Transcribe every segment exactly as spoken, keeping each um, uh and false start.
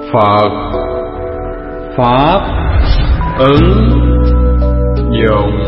Phật Pháp ứng dụng.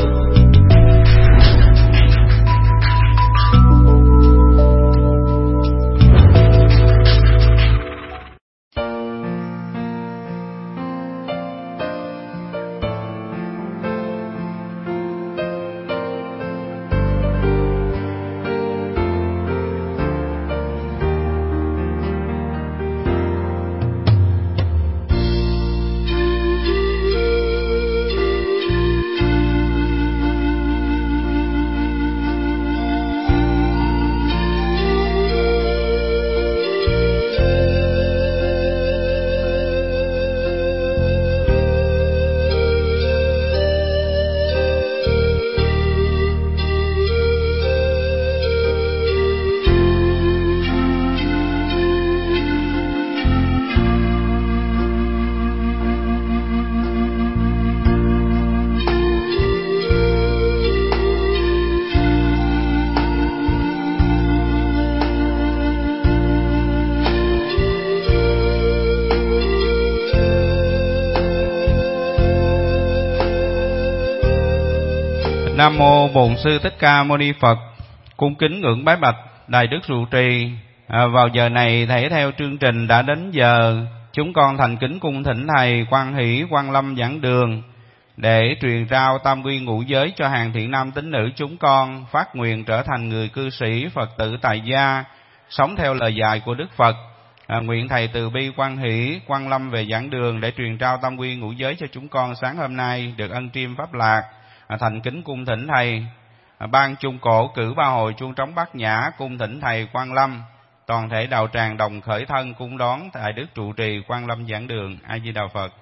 Nam mô Bổn Sư Thích Ca Mâu Ni Phật. Cung kính ngưỡng bái bạch Đại Đức Trụ Trì. À, vào giờ này thể theo chương trình đã đến giờ, chúng con thành kính cung thỉnh thầy Quan Hỷ Quan Lâm giảng đường để truyền trao tam quy ngũ giới cho hàng thiện nam tín nữ chúng con phát nguyện trở thành người cư sĩ Phật tử tại gia, sống theo lời dạy của Đức Phật. À, nguyện thầy từ bi Quan Hỷ Quan Lâm về giảng đường để truyền trao tam quy ngũ giới cho chúng con sáng hôm nay được ân triêm pháp lạc. À, thành kính cung thỉnh thầy à, ban chung cổ cử ba hồi chuông trống bát nhã cung thỉnh thầy Quan Lâm, toàn thể đạo tràng đồng khởi thân cung đón Đại Đức Trụ Trì Quan Lâm giảng đường. A Di Đà Phật.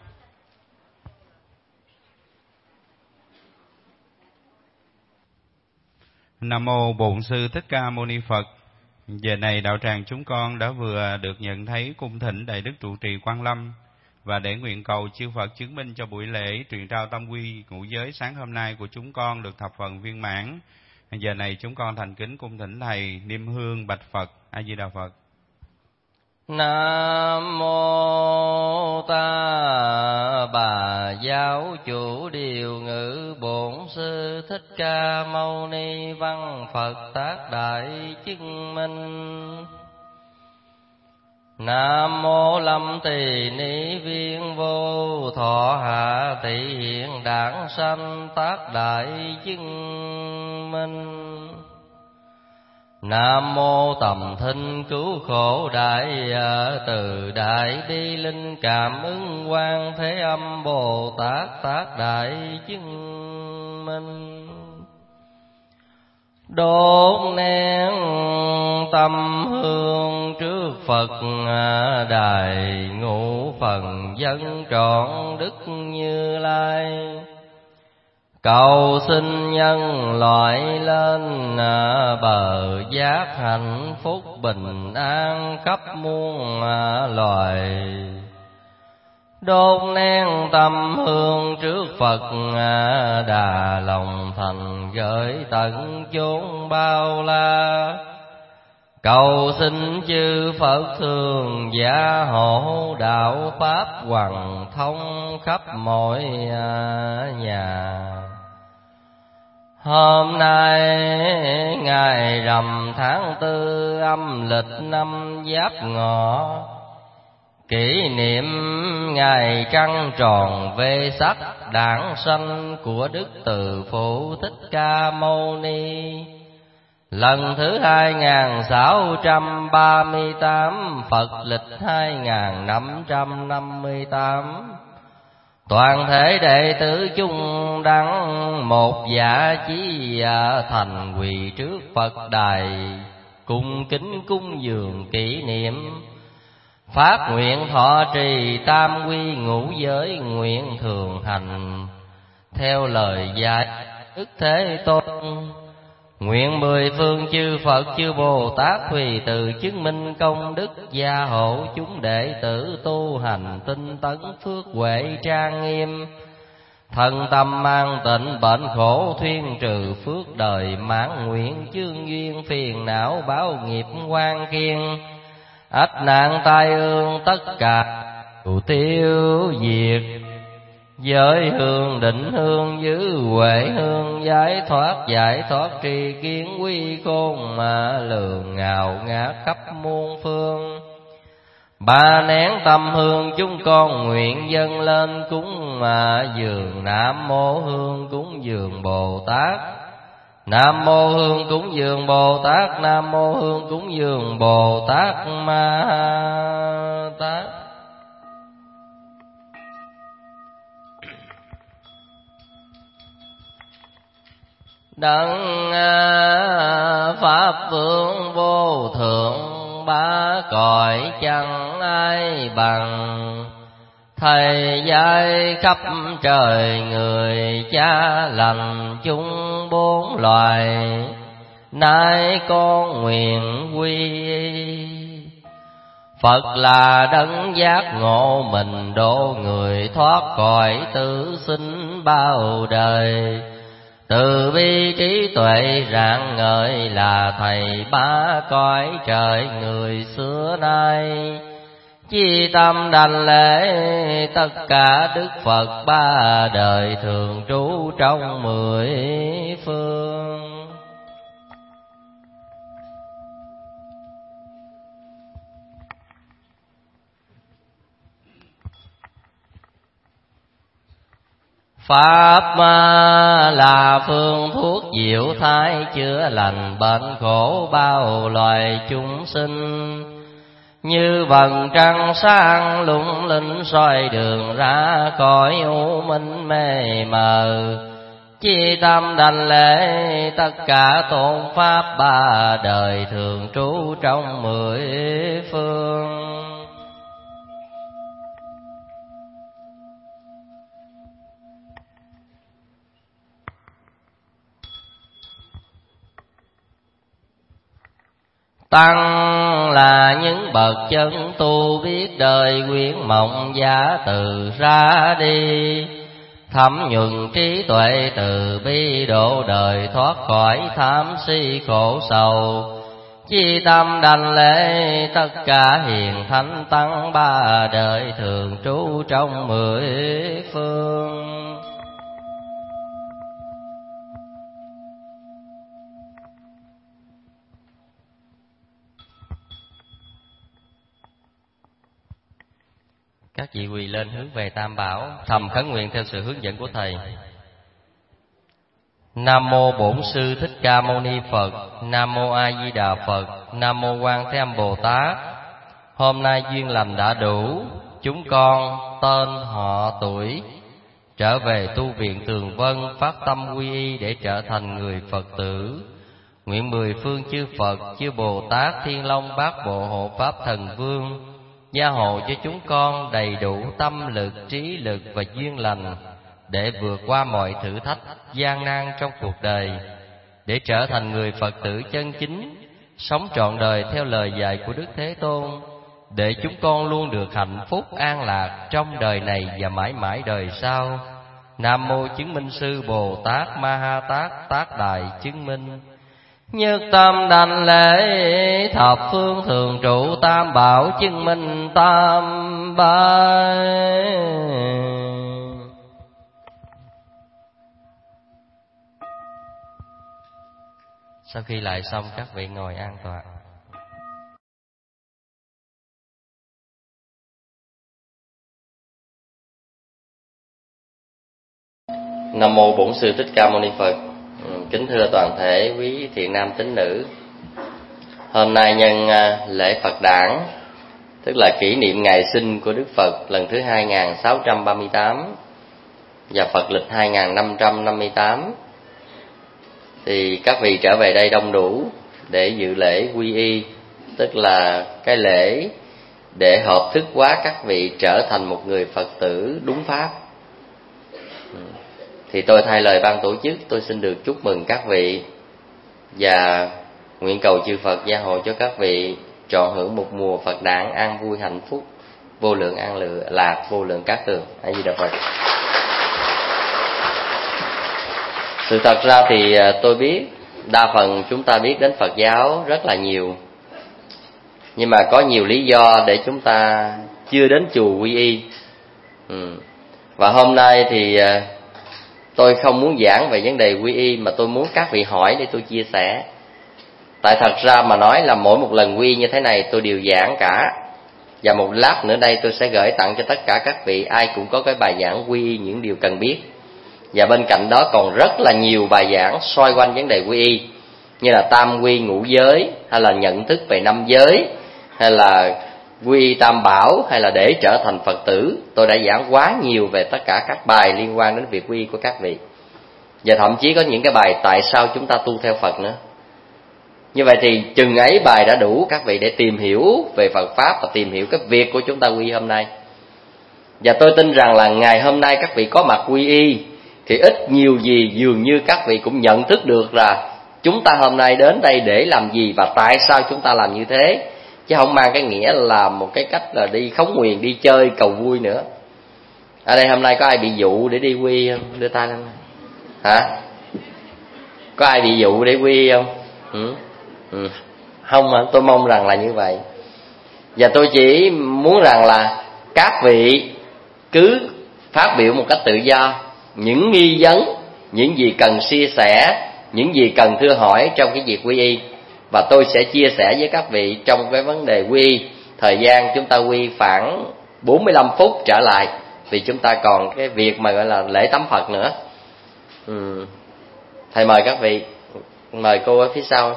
Nam mô Bổn Sư Thích Ca Mâu Ni Phật. Giờ này đạo tràng chúng con đã vừa được nhận thấy cung thỉnh Đại Đức Trụ Trì Quan Lâm, và để nguyện cầu chư Phật chứng minh cho buổi lễ truyền trao tam quy ngũ giới sáng hôm nay của chúng con được thập phần viên mãn. Giờ này chúng con thành kính cung thỉnh thầy niêm hương bạch Phật. A Di Đà Phật. Nam mô Ta Bà Giáo Chủ Điều Ngữ Bổn Sư Thích Ca Mâu Ni Văn Phật Tác Đại Chứng Minh. Nam mô Lâm Tỳ Ni Viên Vô Thọ Hạ Tỷ Hiện Đản Sanh Tác Đại Chứng Minh. Nam mô Tầm Thinh Cứu Khổ Đại Từ Đại Bi Linh Cảm Ứng Quang Thế Âm Bồ Tát Tác Đại Chứng Minh. Đốt nén tâm hương trước Phật đài, ngũ phần dân trọn Đức Như Lai. Cầu xin nhân loại lên bờ giác hạnh phúc bình an khắp muôn loài. Đốt nén tâm hương trước Phật đà, lòng thành gửi tận chốn bao la. Cầu xin chư Phật thường gia hộ, đạo pháp hoằng thông khắp mọi nhà. Hôm nay ngày rằm tháng tư âm lịch năm Giáp Ngọ, kỷ niệm ngày trăng tròn Vê Sắc đản sanh của Đức Từ Phụ Thích Ca Mâu Ni, lần thứ hai nghìn sáu trăm ba mươi tám, Phật lịch hai nghìn năm trăm năm mươi tám. Toàn thể đệ tử chung đăng một dạ chí thành quỳ trước Phật đài, cung kính cúng dường kỷ niệm, phát nguyện thọ trì tam quy ngũ giới, nguyện thường hành theo lời dạy Đức Thế Tôn. Nguyện mười phương chư Phật chư Bồ Tát tùy từ chứng minh công đức, gia hộ chúng đệ tử tu hành tinh tấn, phước huệ trang nghiêm, thân tâm an tịnh, bệnh khổ thuyên trừ, phước đời mãn nguyện, chương duyên phiền não báo nghiệp quan kiên, ách nạn tai ương tất cả cụ tiêu diệt. Giới hương định hương giữ huệ hương, giải thoát giải thoát tri kiến quy khôn mà lường ngào ngát khắp muôn phương. Ba nén tâm hương chúng con nguyện dâng lên cúng mà dường Nam Mô Hương cúng dường Bồ Tát. Nam Mô Hương cúng dường Bồ Tát, Nam Mô Hương cúng dường Bồ Tát Ma Tát. Đấng pháp vương vô thượng, ba cõi chẳng ai bằng. Thầy dạy khắp trời người, cha lành chúng bốn loài. Nay con nguyện quy Phật là đấng giác ngộ, mình độ người thoát khỏi tử sinh bao đời. Từ bi trí tuệ rạng ngời, là thầy ba cõi trời người xưa nay. Chi tâm đảnh lễ tất cả Đức Phật ba đời, thường trú trong mười phương. Pháp là phương thuốc diệu thái, chữa lành bệnh khổ bao loài chúng sinh. Như vầng trăng sáng lung linh soi đường ra khỏi u minh mê mờ. Chi tâm đảnh lễ tất cả tôn pháp ba đời, thường trú trong mười phương. Tăng là những bậc chân tu, biết đời quyến mộng giả từ ra đi. Thấm nhuần trí tuệ từ bi, độ đời thoát khỏi tham si khổ sầu. Chi tâm đảnh lễ tất cả hiền thánh tăng ba đời, thường trú trong mười phương. Các vị quỳ lên hướng về Tam Bảo, thầm khấn nguyện theo sự hướng dẫn của Thầy. Nam Mô Bổn Sư Thích Ca Mâu Ni Phật. Nam Mô A Di Đà Phật. Nam Mô Quan Thế Âm Bồ Tát. Hôm nay duyên lành đã đủ, chúng con tên họ tuổi trở về tu viện Tường Vân, phát tâm quy y để trở thành người Phật tử. Nguyện mười phương chư Phật, chư Bồ Tát, Thiên Long Bát Bộ Hộ Pháp Thần Vương gia hộ cho chúng con đầy đủ tâm lực, trí lực và duyên lành để vượt qua mọi thử thách gian nan trong cuộc đời, để trở thành người Phật tử chân chính, sống trọn đời theo lời dạy của Đức Thế Tôn, để chúng con luôn được hạnh phúc an lạc trong đời này và mãi mãi đời sau. Nam Mô Chứng Minh Sư Bồ Tát Ma Ha Tát Tác Đại Chứng Minh. Nhất tâm đảnh lễ thập phương thường trụ Tam Bảo, chứng minh tam bái. Sau khi lại xong, các vị ngồi an toàn. Nam Mô Bổn Sư Thích Ca Mâu Ni Phật. Kính thưa toàn thể quý thiện nam tín nữ, hôm nay nhân lễ Phật đản, tức là kỷ niệm ngày sinh của Đức Phật lần thứ hai nghìn sáu trăm ba mươi tám và Phật lịch hai nghìn năm trăm năm mươi tám, thì các vị trở về đây đông đủ để dự lễ quy y, tức là cái lễ để hợp thức hóa các vị trở thành một người Phật tử đúng pháp. Thì tôi thay lời ban tổ chức, tôi xin được chúc mừng các vị và nguyện cầu chư Phật gia hộ cho các vị trọn hưởng một mùa Phật đản an vui hạnh phúc, vô lượng an lự lạc, vô lượng cát tường. A Di Đà Phật. Sự thật ra thì tôi biết đa phần chúng ta biết đến Phật giáo rất là nhiều, nhưng mà có nhiều lý do để chúng ta chưa đến chùa quy y. Ừ. Và hôm nay thì tôi không muốn giảng về vấn đề quy y, mà tôi muốn các vị hỏi để tôi chia sẻ. Tại thật ra mà nói là mỗi một lần quy y như thế này tôi đều giảng cả. Và một lát nữa đây tôi sẽ gửi tặng cho tất cả các vị, ai cũng có cái bài giảng quy y những điều cần biết. Và bên cạnh đó còn rất là nhiều bài giảng xoay quanh vấn đề quy y, như là tam quy ngũ giới, hay là nhận thức về năm giới, hay là quy y tam bảo, hay là để trở thành Phật tử. Tôi đã giảng quá nhiều về tất cả các bài liên quan đến việc quy y của các vị. Và thậm chí có những cái bài tại sao chúng ta tu theo Phật nữa. Như vậy thì chừng ấy bài đã đủ các vị để tìm hiểu về Phật Pháp và tìm hiểu cái việc của chúng ta quy y hôm nay. Và tôi tin rằng là ngày hôm nay các vị có mặt quy y thì ít nhiều gì dường như các vị cũng nhận thức được là chúng ta hôm nay đến đây để làm gì và tại sao chúng ta làm như thế, chứ không mang cái nghĩa là một cái cách là đi khống nguyền, đi chơi cầu vui nữa. Ở đây hôm nay có ai bị dụ để đi quy y không? Đưa tay lên. Hả? Có ai bị dụ để quy y không? Ừ. Ừ. Không hả? Tôi mong rằng là như vậy. Và tôi chỉ muốn rằng là các vị cứ phát biểu một cách tự do những nghi vấn, những gì cần chia sẻ, những gì cần thưa hỏi trong cái việc quy y. Và tôi sẽ chia sẻ với các vị trong cái vấn đề quy y. Thời gian chúng ta quy khoảng bốn mươi lăm phút trở lại, vì chúng ta còn cái việc mà gọi là lễ tắm Phật nữa. Ừ. Thầy mời các vị. Mời cô ở phía sau.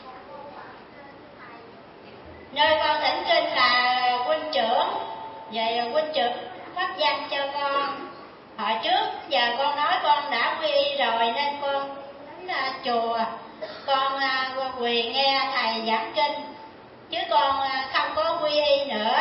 Nơi con thỉnh kinh là huynh trưởng. Vậy huynh trưởng phát danh cho con. Hồi trước giờ con nói con đã quy y rồi nên con đến uh, chùa con uh, quỳ nghe thầy giảng kinh, chứ con uh, không có quy y nữa.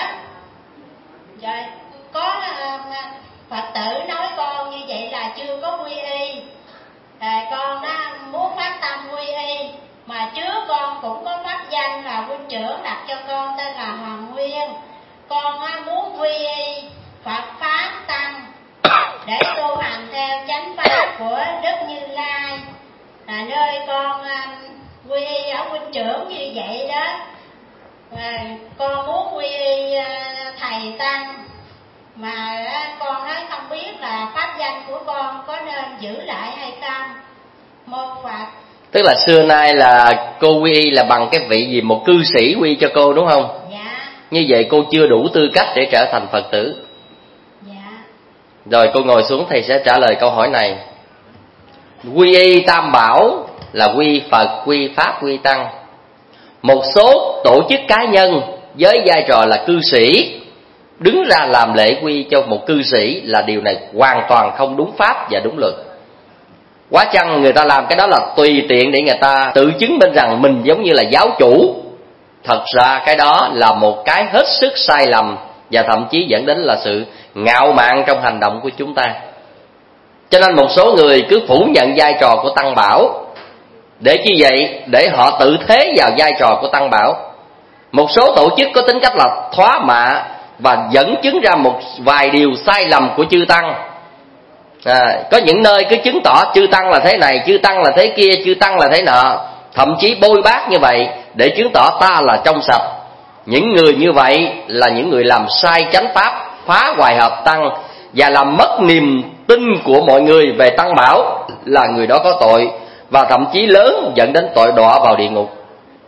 Rồi có uh, Phật tử nói con như vậy là chưa có quy y. À, con đó muốn phát tâm quy y, mà trước con cũng có phát danh là huynh trưởng đặt cho con tên là Hoàng Nguyên. Con uh, muốn quy y Phật Pháp Tăng để tu hành theo chánh pháp của Đức Như Lai, là nơi con um, quy y ở huynh trưởng như vậy đó. Và con muốn quy y uh, thầy Tăng, mà uh, con nói không biết là pháp danh của con có nên giữ lại hay không. Mô Phật. Tức là xưa nay là cô quy y là bằng cái vị gì, một cư sĩ quy cho cô đúng không? Dạ. Như vậy cô chưa đủ tư cách để trở thành Phật tử. Rồi cô ngồi xuống, thầy sẽ trả lời câu hỏi này. Quy y tam bảo là quy Phật, quy Pháp, quy Tăng. Một số tổ chức cá nhân với vai trò là cư sĩ đứng ra làm lễ quy cho một cư sĩ là điều này hoàn toàn không đúng pháp và đúng luật. Quá chăng người ta làm cái đó là tùy tiện để người ta tự chứng minh rằng mình giống như là giáo chủ. Thật ra cái đó là một cái hết sức sai lầm, và thậm chí dẫn đến là sự ngạo mạn trong hành động của chúng ta. Cho nên một số người cứ phủ nhận vai trò của Tăng Bảo. Để chi vậy? Để họ tự thế vào vai trò của Tăng Bảo. Một số tổ chức có tính cách là thoá mạ và dẫn chứng ra một vài điều sai lầm của chư Tăng. À, có những nơi cứ chứng tỏ chư Tăng là thế này, chư Tăng là thế kia, chư Tăng là thế nọ, thậm chí bôi bác như vậy để chứng tỏ ta là trong sạch. Những người như vậy là những người làm sai chánh pháp, phá hoại hợp Tăng và làm mất niềm tin của mọi người về Tăng Bảo, là người đó có tội, và thậm chí lớn dẫn đến tội đọa vào địa ngục.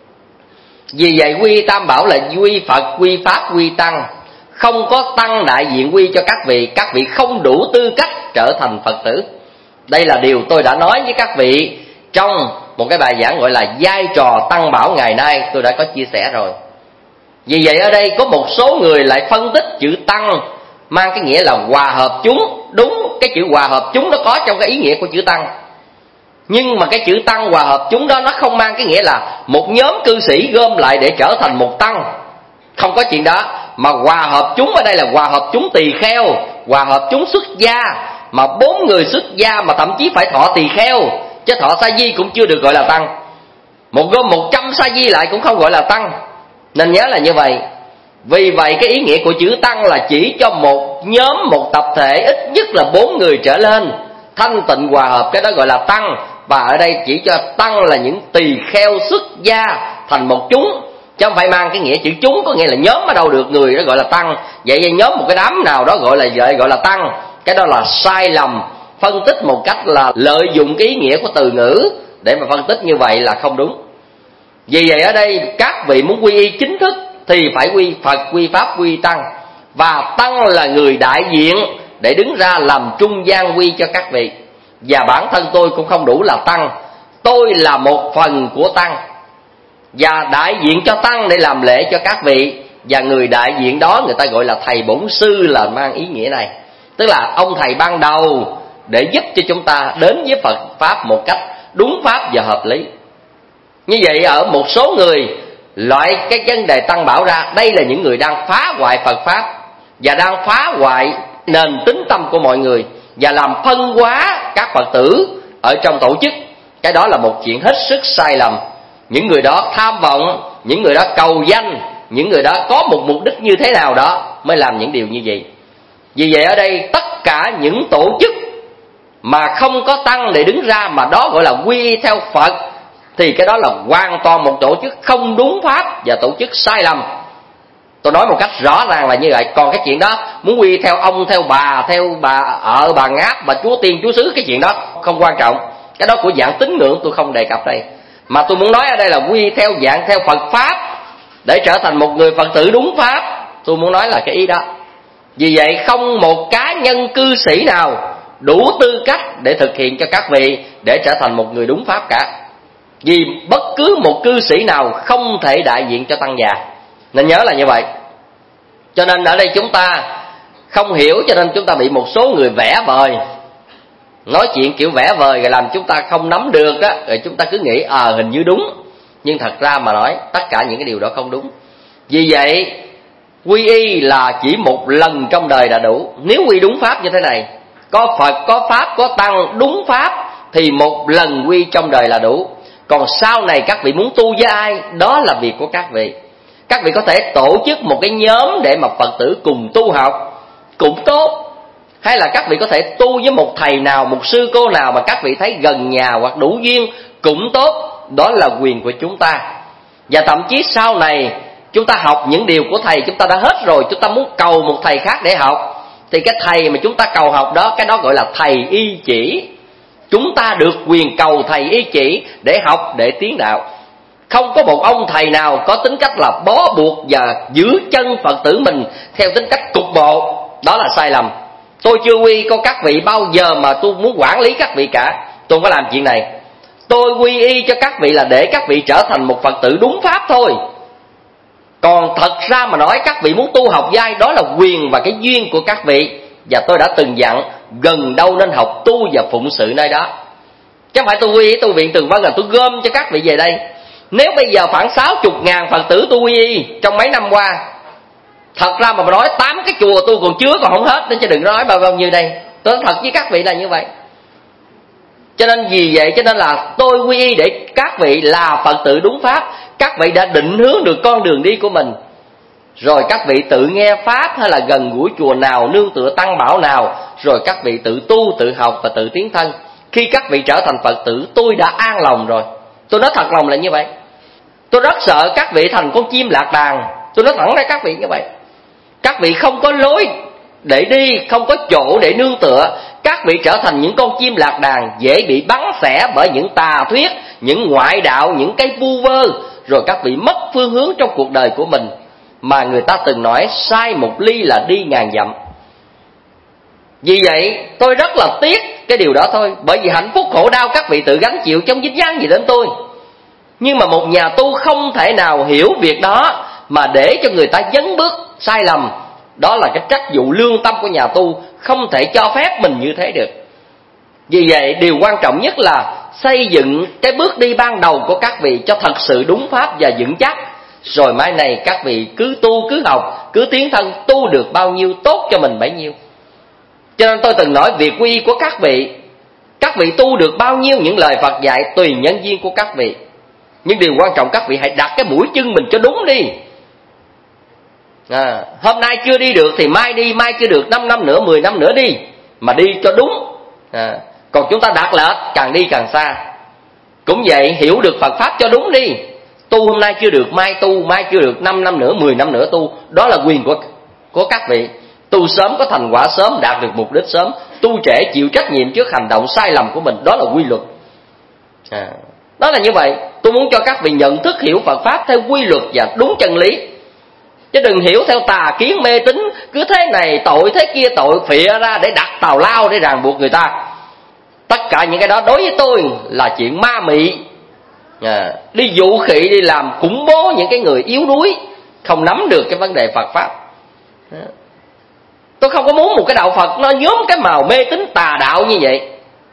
Vì vậy quy Tam Bảo là quy Phật, quy Pháp, quy Tăng. Không có Tăng đại diện quy cho các vị, các vị không đủ tư cách trở thành Phật tử. Đây là điều tôi đã nói với các vị trong một cái bài giảng gọi là vai trò Tăng Bảo ngày nay, tôi đã có chia sẻ rồi. Vì vậy ở đây có một số người lại phân tích chữ Tăng mang cái nghĩa là hòa hợp chúng. Đúng, cái chữ hòa hợp chúng nó có trong cái ý nghĩa của chữ Tăng, nhưng mà cái chữ Tăng hòa hợp chúng đó nó không mang cái nghĩa là một nhóm cư sĩ gom lại để trở thành một Tăng. Không có chuyện đó. Mà hòa hợp chúng ở đây là hòa hợp chúng tỳ kheo, hòa hợp chúng xuất gia. Mà bốn người xuất gia mà thậm chí phải thọ tỳ kheo, chứ thọ sa di cũng chưa được gọi là Tăng. Một gom một trăm sa di lại cũng không gọi là Tăng. Nên nhớ là như vậy. Vì vậy cái ý nghĩa của chữ Tăng là chỉ cho một nhóm, một tập thể ít nhất là bốn người trở lên, thanh tịnh hòa hợp, cái đó gọi là Tăng. Và ở đây chỉ cho Tăng là những tỳ kheo xuất gia thành một chúng, chứ không phải mang cái nghĩa chữ chúng, có nghĩa là nhóm ở đâu được người đó gọi là tăng. Vậy vậy nhóm một cái đám nào đó gọi là gọi là tăng, cái đó là sai lầm. Phân tích một cách là lợi dụng cái ý nghĩa của từ ngữ để mà phân tích như vậy là không đúng. Vì vậy ở đây các vị muốn quy y chính thức thì phải quy Phật, quy Pháp, quy Tăng. Và Tăng là người đại diện để đứng ra làm trung gian quy cho các vị. Và bản thân tôi cũng không đủ là Tăng, tôi là một phần của Tăng, và đại diện cho Tăng để làm lễ cho các vị. Và người đại diện đó người ta gọi là thầy bổn sư, là mang ý nghĩa này. Tức là ông thầy ban đầu để giúp cho chúng ta đến với Phật Pháp một cách đúng pháp và hợp lý. Như vậy ở một số người loại cái vấn đề Tăng bảo ra, đây là những người đang phá hoại Phật Pháp và đang phá hoại nền tín tâm của mọi người và làm phân hóa các Phật tử ở trong tổ chức. Cái đó là một chuyện hết sức sai lầm. Những người đó tham vọng, những người đó cầu danh, những người đó có một mục đích như thế nào đó mới làm những điều như vậy. Vì vậy ở đây tất cả những tổ chức mà không có Tăng để đứng ra mà đó gọi là quy y theo Phật thì cái đó là hoàn toàn một tổ chức không đúng pháp và tổ chức sai lầm. Tôi nói một cách rõ ràng là như vậy. Còn cái chuyện đó muốn quy theo ông, theo bà, theo bà ở bà Ngáp, bà chúa tiên chúa xứ, cái chuyện đó không quan trọng. Cái đó của dạng tín ngưỡng tôi không đề cập đây. Mà tôi muốn nói ở đây là quy theo dạng theo Phật Pháp để trở thành một người Phật tử đúng pháp. Tôi muốn nói là cái ý đó. Vì vậy không một cá nhân cư sĩ nào đủ tư cách để thực hiện cho các vị để trở thành một người đúng pháp cả. Vì bất cứ một cư sĩ nào không thể đại diện cho tăng già. Nên nhớ là như vậy. Cho nên ở đây chúng ta không hiểu, cho nên chúng ta bị một số người vẽ vời, nói chuyện kiểu vẽ vời rồi làm chúng ta không nắm được đó, rồi chúng ta cứ nghĩ à hình như đúng. Nhưng thật ra mà nói tất cả những cái điều đó không đúng. Vì vậy quy y là chỉ một lần trong đời là đủ. Nếu quy đúng pháp như thế này, có Phật, có Pháp, có Tăng đúng pháp thì một lần quy trong đời là đủ. Còn sau này các vị muốn tu với ai, đó là việc của các vị. Các vị có thể tổ chức một cái nhóm để mà Phật tử cùng tu học, cũng tốt. Hay là các vị có thể tu với một thầy nào, một sư cô nào mà các vị thấy gần nhà hoặc đủ duyên, cũng tốt. Đó là quyền của chúng ta. Và thậm chí sau này chúng ta học những điều của thầy chúng ta đã hết rồi, chúng ta muốn cầu một thầy khác để học, thì cái thầy mà chúng ta cầu học đó, cái đó gọi là thầy y chỉ. Chúng ta được quyền cầu thầy y chỉ để học, để tiến đạo. Không có một ông thầy nào có tính cách là bó buộc và giữ chân Phật tử mình theo tính cách cục bộ. Đó là sai lầm. Tôi chưa quy có các vị bao giờ mà tôi muốn quản lý các vị cả. Tôi không có làm chuyện này. Tôi quy y cho các vị là để các vị trở thành một Phật tử đúng pháp thôi. Còn thật ra mà nói các vị muốn tu học giai, đó là quyền và cái duyên của các vị. Và tôi đã từng dặn gần đâu nên học tu và phụng sự nơi đó. Chứ không phải tôi quy y tu viện Tường Vân là tôi gom cho các vị về đây. Nếu bây giờ khoảng sáu mươi ngàn Phật tử tôi quy y trong mấy năm qua, thật ra mà nói tám cái chùa tôi còn chứa còn không hết, nên chứ đừng nói bao bao nhiêu đây. Tôi nói thật với các vị là như vậy. Cho nên vì vậy cho nên là tôi quy y để các vị là Phật tử đúng pháp. Các vị đã định hướng được con đường đi của mình, rồi các vị tự nghe pháp hay là gần gũi chùa nào, nương tựa tăng bảo nào, rồi các vị tự tu, tự học và tự tiến thân. Khi các vị trở thành Phật tử, tôi đã an lòng rồi. Tôi nói thật lòng là như vậy. Tôi rất sợ các vị thành con chim lạc đàn. Tôi nói thẳng ra các vị như vậy. Các vị không có lối để đi, không có chỗ để nương tựa. Các vị trở thành những con chim lạc đàn, dễ bị bắn xẻ bởi những tà thuyết, những ngoại đạo, những cái vu vơ. Rồi các vị mất phương hướng trong cuộc đời của mình. Mà người ta từng nói sai một ly là đi ngàn dặm. Vì vậy tôi rất là tiếc cái điều đó thôi. Bởi vì hạnh phúc khổ đau các vị tự gánh chịu, trong dính dáng gì đến tôi. Nhưng mà một nhà tu không thể nào hiểu việc đó mà để cho người ta dấn bước sai lầm. Đó là cái trách vụ lương tâm của nhà tu, không thể cho phép mình như thế được. Vì vậy điều quan trọng nhất là xây dựng cái bước đi ban đầu của các vị cho thật sự đúng pháp và vững chắc. Rồi mai này các vị cứ tu, cứ học, cứ tiến thân, tu được bao nhiêu tốt cho mình bấy nhiêu. Cho nên tôi từng nói việc quy y của các vị, các vị tu được bao nhiêu những lời Phật dạy tùy nhân duyên của các vị. Nhưng điều quan trọng các vị hãy đặt cái mũi chân mình cho đúng đi. À, hôm nay chưa đi được thì mai đi, mai chưa được năm năm nữa, mười năm nữa đi. Mà đi cho đúng. À, còn chúng ta đặt lệch, càng đi càng xa. Cũng vậy, hiểu được Phật Pháp cho đúng đi. Tu hôm nay chưa được, mai tu, mai chưa được, năm năm nữa, mười năm nữa tu. Đó là quyền của, của các vị. Tu sớm có thành quả sớm, đạt được mục đích sớm. Tu trễ chịu trách nhiệm trước hành động sai lầm của mình. Đó là quy luật. À, đó là như vậy. Tôi muốn cho các vị nhận thức hiểu Phật Pháp theo quy luật và đúng chân lý. Chứ đừng hiểu theo tà kiến mê tín, cứ thế này tội, thế kia tội, phịa ra để đặt tào lao để ràng buộc người ta. Tất cả những cái đó đối với tôi là chuyện ma mị. À, đi dụ khị, đi làm khủng bố những cái người yếu đuối, không nắm được cái vấn đề Phật Pháp. À, tôi không có muốn một cái đạo Phật nó nhuốm cái màu mê tín tà đạo như vậy.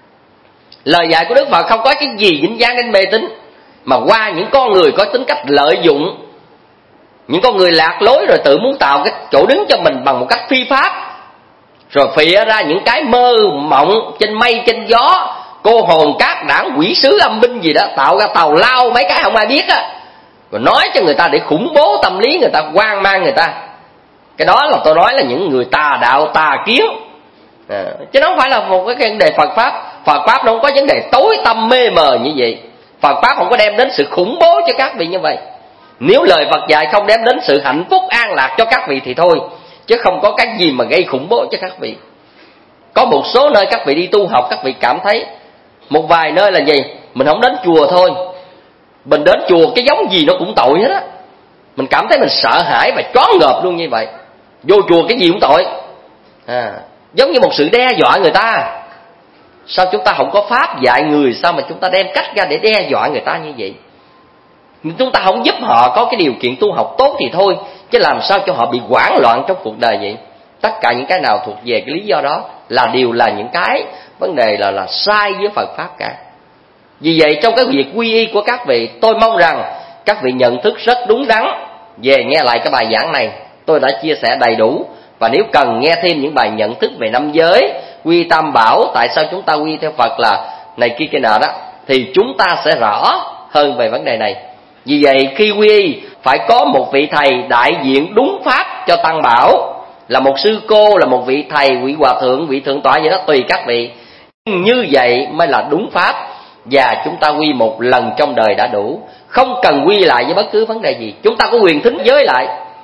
Lời dạy của Đức Phật không có cái gì dính dáng đến mê tín, mà qua những con người có tính cách lợi dụng, những con người lạc lối rồi tự muốn tạo cái chỗ đứng cho mình bằng một cách phi pháp, rồi phịa ra những cái mơ mộng trên mây trên gió, cô hồn cát đảng quỷ sứ âm binh gì đó, tạo ra tào lao mấy cái không ai biết á, rồi nói cho người ta để khủng bố tâm lý người ta, hoang mang người ta. Cái đó là tôi nói là những người tà đạo tà kiến. À, chứ nó không phải là một cái vấn đề Phật Pháp. Phật Pháp nó không có vấn đề tối tăm mê mờ như vậy. Phật Pháp không có đem đến sự khủng bố cho các vị như vậy. Nếu lời Phật dạy không đem đến sự hạnh phúc an lạc cho các vị thì thôi, chứ không có cái gì mà gây khủng bố cho các vị. Có một số nơi các vị đi tu học, các vị cảm thấy một vài nơi là gì, mình không đến chùa thôi, mình đến chùa cái giống gì nó cũng tội hết á. Mình cảm thấy mình sợ hãi và choáng ngợp luôn như vậy. Vô chùa cái gì cũng tội. À, giống như một sự đe dọa người ta. Sao chúng ta không có pháp dạy người, sao mà chúng ta đem cách ra để đe dọa người ta như vậy? Chúng ta không giúp họ có cái điều kiện tu học tốt thì thôi, chứ làm sao cho họ bị hoảng loạn trong cuộc đời vậy? Tất cả những cái nào thuộc về cái lý do đó là đều là những cái vấn đề là là sai với Phật Pháp cả. Vì vậy trong cái việc quy y của các vị, tôi mong rằng các vị nhận thức rất đúng đắn. Về nghe lại cái bài giảng này, tôi đã chia sẻ đầy đủ. Và nếu cần nghe thêm những bài nhận thức về năm giới, quy tam bảo, tại sao chúng ta quy theo Phật là này kia kia nọ đó, thì chúng ta sẽ rõ hơn về vấn đề này. Vì vậy khi quy y phải có một vị thầy đại diện đúng pháp cho tăng bảo, là một sư cô, là một vị thầy, vị hòa thượng, vị thượng tọa gì đó tùy các vị. Như vậy mới là đúng pháp. Và chúng ta quy một lần trong đời đã đủ, không cần quy lại với bất cứ vấn đề gì. Chúng ta có quyền thính giới lại.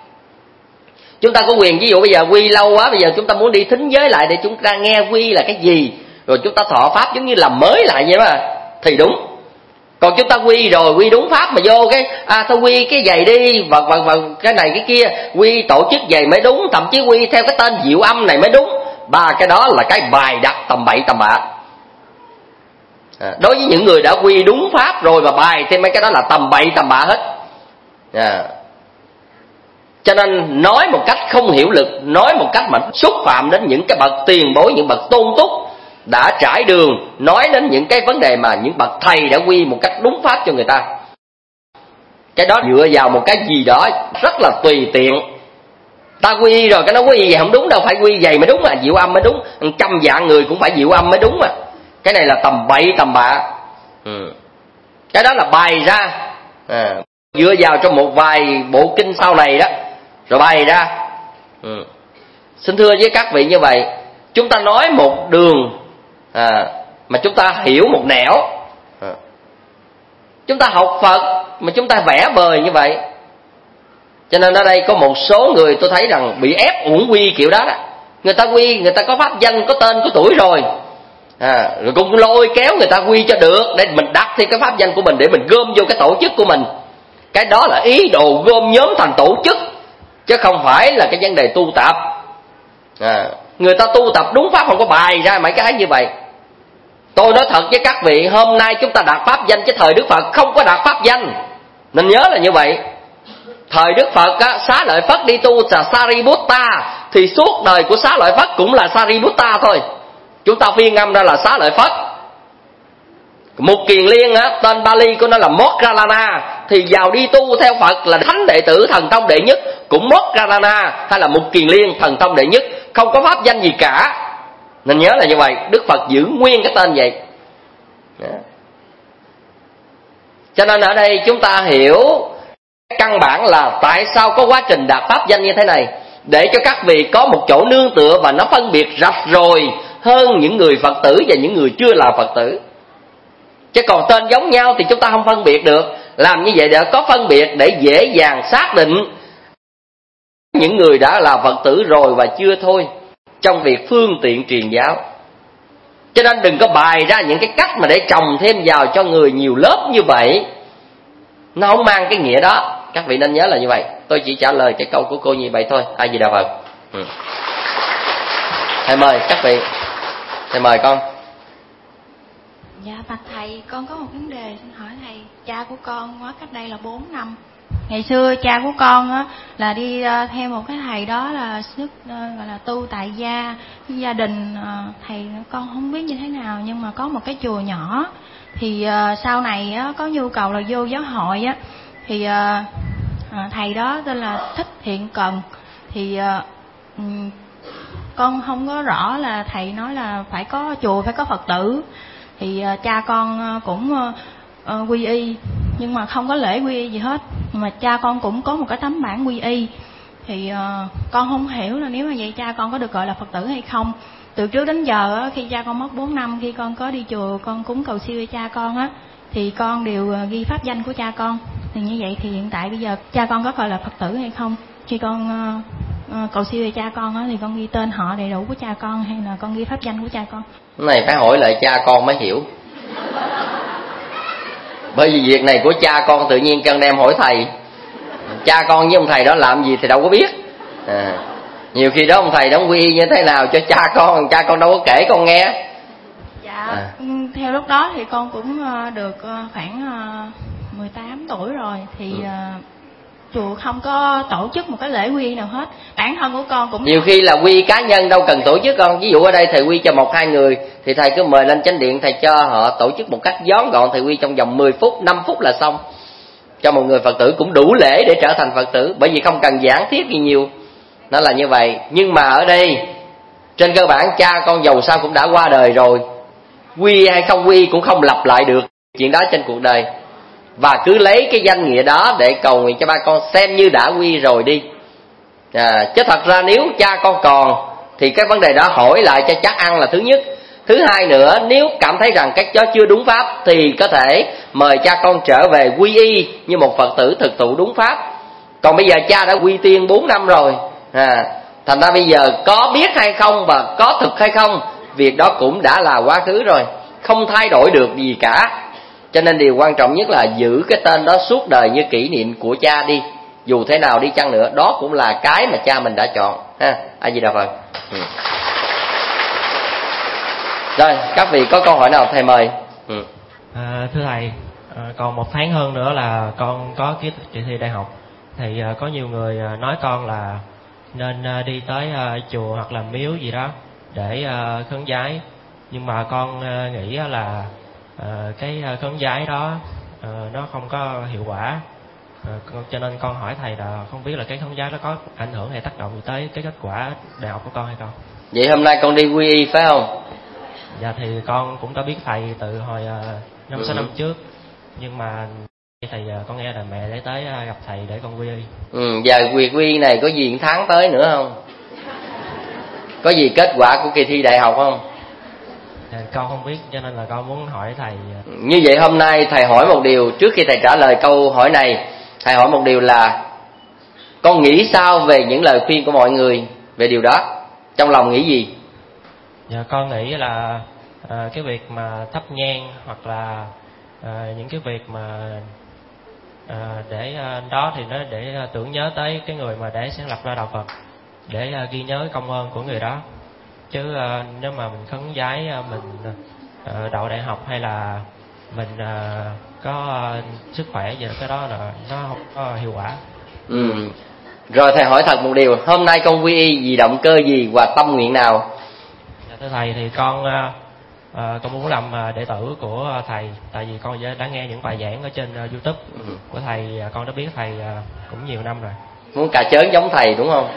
Chúng ta có quyền, ví dụ bây giờ quy lâu quá, bây giờ chúng ta muốn đi thính giới lại để chúng ta nghe quy là cái gì, rồi chúng ta thọ pháp giống như làm mới lại vậy mà, thì đúng. Còn chúng ta quy rồi, quy đúng pháp mà vô cái à thôi quy cái giày đi, và, và, và cái này cái kia, quy tổ chức giày mới đúng, thậm chí quy theo cái tên diệu âm này mới đúng. Ba cái đó là cái bài đặt tầm bậy tầm bạ. À, đối với những người đã quy đúng pháp rồi mà bài thêm mấy cái đó là tầm bậy tầm bạ hết. À, cho nên nói một cách không hiểu lực, nói một cách mà xúc phạm đến những cái bậc tiền bối, những bậc tôn túc đã trải đường, nói đến những cái vấn đề mà những bậc thầy đã quy một cách đúng pháp cho người ta. Cái đó dựa vào một cái gì đó rất là tùy tiện. Ta quy rồi cái nó quy vậy không đúng đâu, phải quy vậy mới đúng, mà diệu âm mới đúng. Trăm vạn người cũng phải diệu âm mới đúng mà. Cái này là tầm bậy tầm bạ. Ừ. Cái đó là bày ra, à, dựa vào trong một vài bộ kinh sau này đó, rồi bày ra. Ừ. Xin thưa với các vị như vậy, chúng ta nói một đường, à, mà chúng ta hiểu một nẻo. À, chúng ta học Phật mà chúng ta vẽ vời như vậy. Cho nên ở đây có một số người tôi thấy rằng bị ép uổng quy kiểu đó đó. Người ta quy, người ta có pháp danh, có tên, có tuổi rồi, à, rồi cũng lôi kéo người ta quy cho được, để mình đặt thêm cái pháp danh của mình để mình gom vô cái tổ chức của mình. Cái đó là ý đồ gom nhóm thành tổ chức, chứ không phải là cái vấn đề tu tập. À, người ta tu tập đúng pháp không có bài ra mấy cái như vậy. Tôi nói thật với các vị, hôm nay chúng ta đặt pháp danh, chứ thời Đức Phật không có đặt pháp danh. Nên nhớ là như vậy. Thời Đức Phật á, Xá Lợi Phất đi tu là Sariputta, thì suốt đời của Xá Lợi Phất cũng là Sariputta thôi. Chúng ta phiên âm ra là Xá Lợi Phất. Mục Kiền Liên á, tên Bali của nó là Moggallana, thì vào đi tu theo Phật là thánh đệ tử thần thông đệ nhất, cũng Moggallana hay là Mục Kiền Liên thần thông đệ nhất, không có pháp danh gì cả. Nên nhớ là như vậy, Đức Phật giữ nguyên cái tên vậy. Cho nên ở đây chúng ta hiểu căn bản là tại sao có quá trình đạt pháp danh như thế này, để cho các vị có một chỗ nương tựa và nó phân biệt rạch ròi hơn những người Phật tử và những người chưa là Phật tử. Chứ còn tên giống nhau thì chúng ta không phân biệt được. Làm như vậy để có phân biệt, để dễ dàng xác định những người đã là Phật tử rồi và chưa thôi trong việc phương tiện truyền giáo. Cho nên đừng có bày ra những cái cách mà để trồng thêm vào cho người nhiều lớp như vậy, nó không mang cái nghĩa đó. Các vị nên nhớ là như vậy. Tôi chỉ trả lời cái câu của cô như vậy thôi. A Di Đà Phật. Ừ. Thầy mời các vị. Thầy mời con. Dạ bạch thầy, con có một vấn đề xin hỏi thầy. Cha của con mất cách đây là bốn năm. Ngày xưa cha của con á là đi uh, theo một cái thầy đó là sức uh, gọi là tu tại gia gia đình, uh, thầy con không biết như thế nào, nhưng mà có một cái chùa nhỏ. Thì uh, sau này á, có nhu cầu là vô giáo hội á, thì uh, uh, thầy đó tên là Thích Thiện Cần. Thì uh, um, con không có rõ là thầy nói là phải có chùa, phải có Phật tử. Thì uh, cha con uh, cũng uh, uh, quy y, nhưng mà không có lễ quy y gì hết. Mà cha con cũng có một cái tấm bản quy y. Thì uh, con không hiểu là nếu mà vậy cha con có được gọi là Phật tử hay không. Từ trước đến giờ á, khi cha con mất bốn năm, khi con có đi chùa con cúng cầu siêu cho cha con á, thì con đều uh, ghi pháp danh của cha con. Thì như vậy thì hiện tại bây giờ cha con có gọi là Phật tử hay không? Khi con uh, uh, cầu siêu cho cha con á, thì con ghi tên họ đầy đủ của cha con hay là con ghi pháp danh của cha con? Cái này phải hỏi lại cha con mới hiểu. Bởi vì việc này của cha con tự nhiên cần đem hỏi thầy. Cha con với ông thầy đó làm gì thì đâu có biết. À, nhiều khi đó ông thầy đó quy y như thế nào cho cha con, cha con đâu có kể con nghe. Dạ, à. Theo lúc đó thì con cũng được khoảng mười tám tuổi rồi. Thì ừ. chùa không có tổ chức một cái lễ quy nào hết. Bản thân của con cũng... Nhiều khi là quy cá nhân đâu cần tổ chức con. Ví dụ ở đây thầy quy cho một hai người, thì thầy cứ mời lên chánh điện, thầy cho họ tổ chức một cách vón gọn. Thầy quy trong vòng mười phút, năm phút là xong. Cho một người Phật tử cũng đủ lễ để trở thành Phật tử. Bởi vì không cần giảng thiết gì nhiều. Nó là như vậy. Nhưng mà ở đây, trên cơ bản cha con dầu sao cũng đã qua đời rồi. Quy hay không quy cũng không lặp lại được chuyện đó trên cuộc đời. Và cứ lấy cái danh nghĩa đó để cầu nguyện cho ba con xem như đã quy rồi đi. À, chứ thật ra nếu cha con còn thì cái vấn đề đó hỏi lại cho chắc ăn là thứ nhất. Thứ hai nữa, nếu cảm thấy rằng cách đó chưa đúng pháp thì có thể mời cha con trở về quy y như một Phật tử thực thụ đúng pháp. Còn bây giờ cha đã quy tiên bốn năm rồi, à, thành ra bây giờ có biết hay không và có thực hay không, việc đó cũng đã là quá khứ rồi, không thay đổi được gì cả. Cho nên điều quan trọng nhất là giữ cái tên đó suốt đời như kỷ niệm của cha đi. Dù thế nào đi chăng nữa, đó cũng là cái mà cha mình đã chọn. Ha, A Di Đà Phật. Ừ. Rồi, các vị có câu hỏi nào thầy mời. Ừ. À, thưa thầy, à, còn một tháng hơn nữa là con có ký kỳ thi đại học. Thì à, có nhiều người à, nói con là nên à, đi tới à, chùa hoặc là miếu gì đó để à, khấn vái. Nhưng mà con à, nghĩ là à, cái à, khấn vái đó à, nó không có hiệu quả. À, cho nên con hỏi thầy là không biết là cái khấn vái đó có ảnh hưởng hay tác động gì tới cái kết quả đại học của con hay không? Vậy hôm nay con đi quy y phải không? Dạ thì con cũng đã biết thầy từ hồi năm sáu ừ. năm trước. Nhưng mà thầy con nghe là mẹ để tới gặp thầy để con quy y. Ừ, giờ việc quy này có gì tháng tới nữa không? Có gì kết quả của kỳ thi đại học không? Dạ, con không biết cho nên là con muốn hỏi thầy. Như vậy hôm nay thầy hỏi một điều. Trước khi thầy trả lời câu hỏi này, thầy hỏi một điều là con nghĩ sao về những lời khuyên của mọi người về điều đó? Trong lòng nghĩ gì? Dạ con nghĩ là à, cái việc mà thắp nhang hoặc là à, những cái việc mà à, để à, đó thì nó để à, tưởng nhớ tới cái người mà để sáng lập ra đạo Phật, để à, ghi nhớ công ơn của người đó. Chứ à, nếu mà mình khấn vái à, mình à, đậu đại học hay là mình à, có à, sức khỏe gì cái đó là nó không có hiệu quả. Ừ. Rồi thầy hỏi thật một điều, hôm nay con quy y vì động cơ gì và tâm nguyện nào? Dạ, thưa thầy thì con à, con muốn làm đệ tử của thầy, tại vì con đã nghe những bài giảng ở trên YouTube ừ. của thầy, con đã biết thầy cũng nhiều năm rồi. Muốn cà chớn giống thầy đúng không?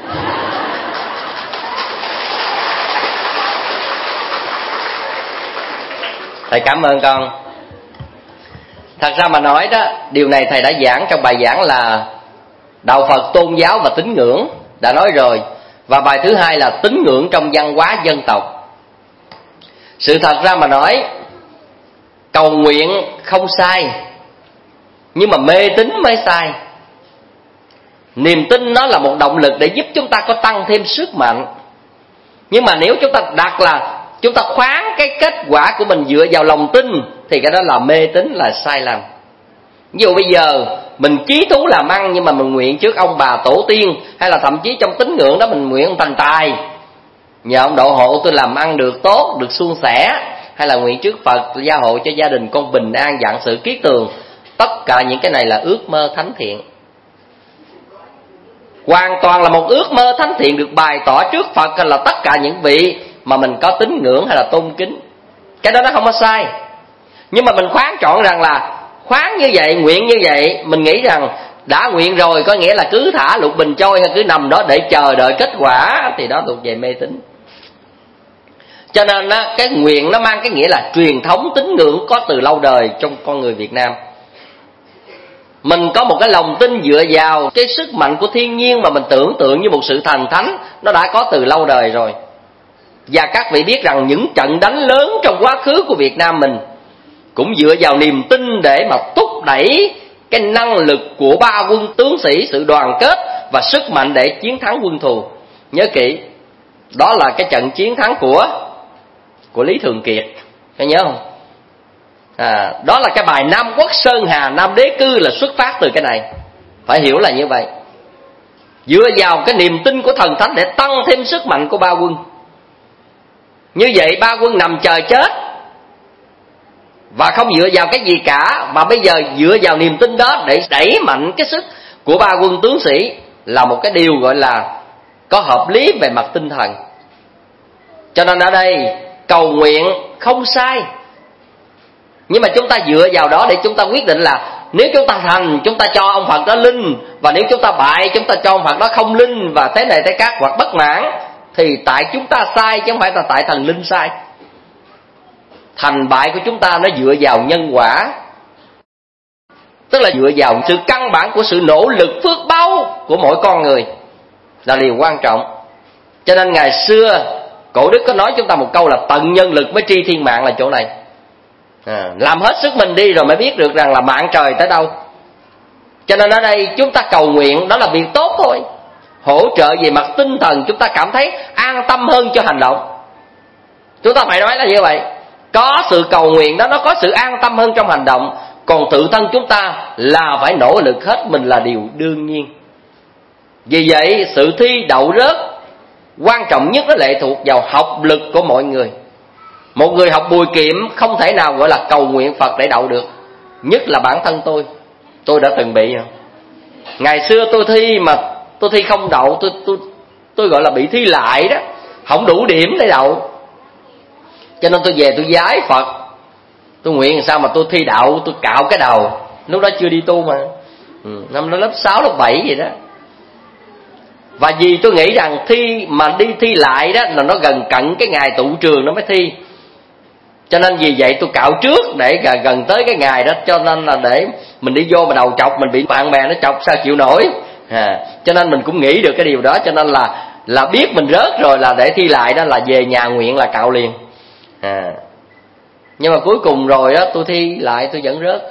Thầy cảm ơn con. Thật ra mà nói đó, điều này thầy đã giảng trong bài giảng là đạo Phật, tôn giáo và tín ngưỡng, đã nói rồi. Và bài thứ hai là tín ngưỡng trong văn hóa dân tộc. Sự thật ra mà nói, cầu nguyện không sai, Nhưng mà mê tín mới sai. Niềm tin nó là một động lực để giúp chúng ta có tăng thêm sức mạnh. Nhưng mà nếu chúng ta đặt là chúng ta khoán cái kết quả của mình dựa vào lòng tin, thì cái đó là mê tín, là sai lầm. Ví dụ bây giờ mình chí thú làm ăn, nhưng mà mình nguyện trước ông bà tổ tiên, hay là thậm chí trong tín ngưỡng đó mình nguyện ông thành tài, nhờ ông độ hộ tôi làm ăn được tốt, được suôn sẻ, hay là nguyện trước Phật gia hộ cho gia đình con bình an, vạn sự kiết tường. Tất cả những cái này là ước mơ thánh thiện, hoàn toàn là một ước mơ thánh thiện được bày tỏ trước Phật, hay là tất cả những vị mà mình có tín ngưỡng hay là tôn kính. Cái đó nó không có sai. Nhưng mà mình khoán chọn rằng là khoán như vậy, nguyện như vậy, mình nghĩ rằng đã nguyện rồi có nghĩa là cứ thả lục bình trôi, hay cứ nằm đó để chờ đợi kết quả, thì đó thuộc về mê tín. Cho nên á, cái nguyện nó mang cái nghĩa là truyền thống tín ngưỡng có từ lâu đời trong con người Việt Nam. Mình có một cái lòng tin dựa vào cái sức mạnh của thiên nhiên mà mình tưởng tượng như một sự thần thánh, nó đã có từ lâu đời rồi. Và các vị biết rằng những trận đánh lớn trong quá khứ của Việt Nam mình cũng dựa vào niềm tin để mà thúc đẩy cái năng lực của ba quân tướng sĩ, sự đoàn kết và sức mạnh để chiến thắng quân thù. Nhớ kỹ, đó là cái trận chiến thắng của của Lý Thường Kiệt, phải nhớ không? À, đó là cái bài Nam Quốc Sơn Hà Nam Đế Cư là xuất phát từ cái này. Phải hiểu là như vậy. Dựa vào cái niềm tin của thần thánh để tăng thêm sức mạnh của ba quân. Như vậy ba quân nằm chờ chết và không dựa vào cái gì cả, mà bây giờ dựa vào niềm tin đó để đẩy mạnh cái sức của ba quân tướng sĩ, là một cái điều gọi là có hợp lý về mặt tinh thần. Cho nên ở đây cầu nguyện không sai, nhưng mà chúng ta dựa vào đó để chúng ta quyết định là nếu chúng ta thành, chúng ta cho ông Phật đó linh, và nếu chúng ta bại, chúng ta cho ông Phật đó không linh, và thế này thế khác hoặc bất mãn, thì tại chúng ta sai chứ không phải là tại thần linh sai. Thành bại của chúng ta nó dựa vào nhân quả, tức là dựa vào sự căn bản của sự nỗ lực phước báu của mỗi con người, là điều quan trọng. Cho nên ngày xưa Cổ Đức có nói chúng ta một câu là tận nhân lực mới tri thiên mạng, là chỗ này. À, làm hết sức mình đi rồi mới biết được rằng là mạng trời tới đâu. Cho nên ở đây chúng ta cầu nguyện đó là việc tốt thôi, hỗ trợ về mặt tinh thần, chúng ta cảm thấy an tâm hơn cho hành động. Chúng ta phải nói là như vậy. Có sự cầu nguyện đó, nó có sự an tâm hơn trong hành động. Còn tự thân chúng ta là phải nỗ lực hết mình là điều đương nhiên. Vì vậy sự thi đậu rớt quan trọng nhất nó lệ thuộc vào học lực của mọi người. Một người học bùi kiệm không thể nào gọi là cầu nguyện Phật để đậu được. Nhất là bản thân tôi, tôi đã từng bị. Ngày xưa tôi thi mà tôi thi không đậu, tôi tôi tôi gọi là bị thi lại đó, không đủ điểm để đậu. Cho nên tôi về tôi vái Phật, tôi nguyện làm sao mà tôi thi đậu, tôi cạo cái đầu. Lúc đó chưa đi tu mà, ừ, năm đó lớp sáu, lớp bảy vậy đó. Và vì tôi nghĩ rằng thi mà đi thi lại đó là nó gần cận cái ngày tụ trường nó mới thi, cho nên vì vậy tôi cạo trước để gần tới cái ngày đó, cho nên là để mình đi vô mà đầu chọc mình bị bạn bè nó chọc sao chịu nổi. À, cho nên mình cũng nghĩ được cái điều đó, cho nên là là biết mình rớt rồi là để thi lại đó là về nhà nguyện là cạo liền. À, nhưng mà cuối cùng rồi đó tôi thi lại tôi vẫn rớt.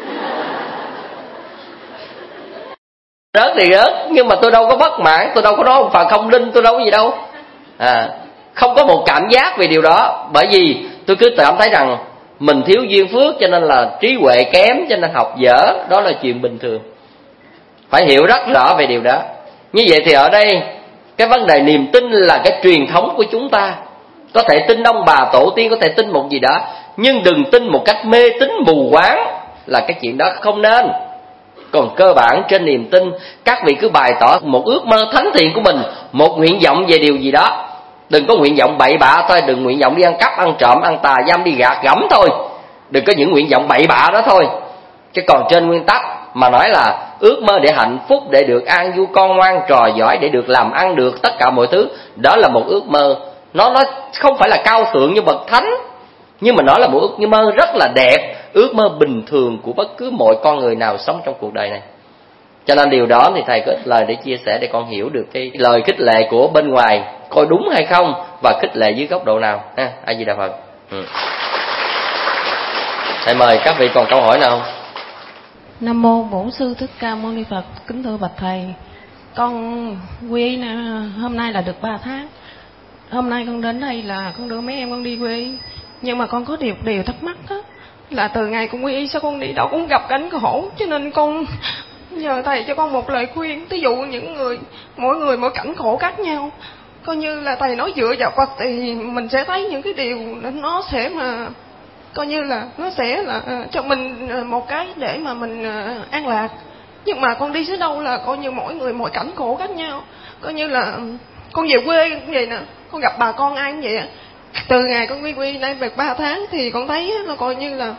Rớt thì rớt, nhưng mà tôi đâu có bất mãn, tôi đâu có nói ông Phật không linh, tôi đâu có gì đâu. À, không có một cảm giác về điều đó, bởi vì tôi cứ cảm thấy rằng mình thiếu duyên phước, cho nên là trí huệ kém, cho nên học dở, đó là chuyện bình thường. Phải hiểu rất rõ về điều đó. Như vậy thì ở đây cái vấn đề niềm tin là cái truyền thống của chúng ta. Có thể tin ông bà tổ tiên, có thể tin một gì đó, nhưng đừng tin một cách mê tín mù quáng, là cái chuyện đó không nên. Còn cơ bản trên niềm tin, các vị cứ bày tỏ một ước mơ thánh thiện của mình, một nguyện vọng về điều gì đó. Đừng có nguyện vọng bậy bạ thôi, đừng nguyện vọng đi ăn cắp, ăn trộm, ăn tà dâm, đi gạt gẫm thôi. Đừng có những nguyện vọng bậy bạ đó thôi. Chứ còn trên nguyên tắc mà nói là ước mơ để hạnh phúc, để được an vui con ngoan trò giỏi, để được làm ăn được tất cả mọi thứ, đó là một ước mơ. Nó nó không phải là cao thượng như bậc thánh, nhưng mà nó là một ước mơ rất là đẹp, ước mơ bình thường của bất cứ mọi con người nào sống trong cuộc đời này. Cho nên điều đó thì thầy có ít lời để chia sẻ để con hiểu được cái lời khích lệ của bên ngoài coi đúng hay không, và khích lệ dưới góc độ nào ha. A Di Đà Phật. Ừ. Thầy mời các vị còn câu hỏi nào không? Nam mô Bổn Sư Thích Ca Mâu Ni Phật. Kính thưa bạch thầy, con quy y hôm nay là được ba tháng. Hôm nay con đến đây là con đưa mấy em con đi quy y, nhưng mà con có điều điều thắc mắc đó, là từ ngày con quy y sao con đi đâu cũng gặp cảnh khổ, cho nên con nhờ thầy cho con một lời khuyên. Ví dụ những người mỗi người mỗi cảnh khổ khác nhau, coi như là thầy nói dựa vào Phật thì mình sẽ thấy những cái điều nó sẽ mà coi như là nó sẽ là uh, cho mình uh, một cái để mà mình uh, an lạc. Nhưng mà con đi tới đâu là coi như mỗi người mỗi cảnh khổ khác nhau. Coi như là um, con về quê cũng vậy nè, con gặp bà con ai cũng vậy. Từ ngày con quy quy đây được ba tháng thì con thấy nó coi như là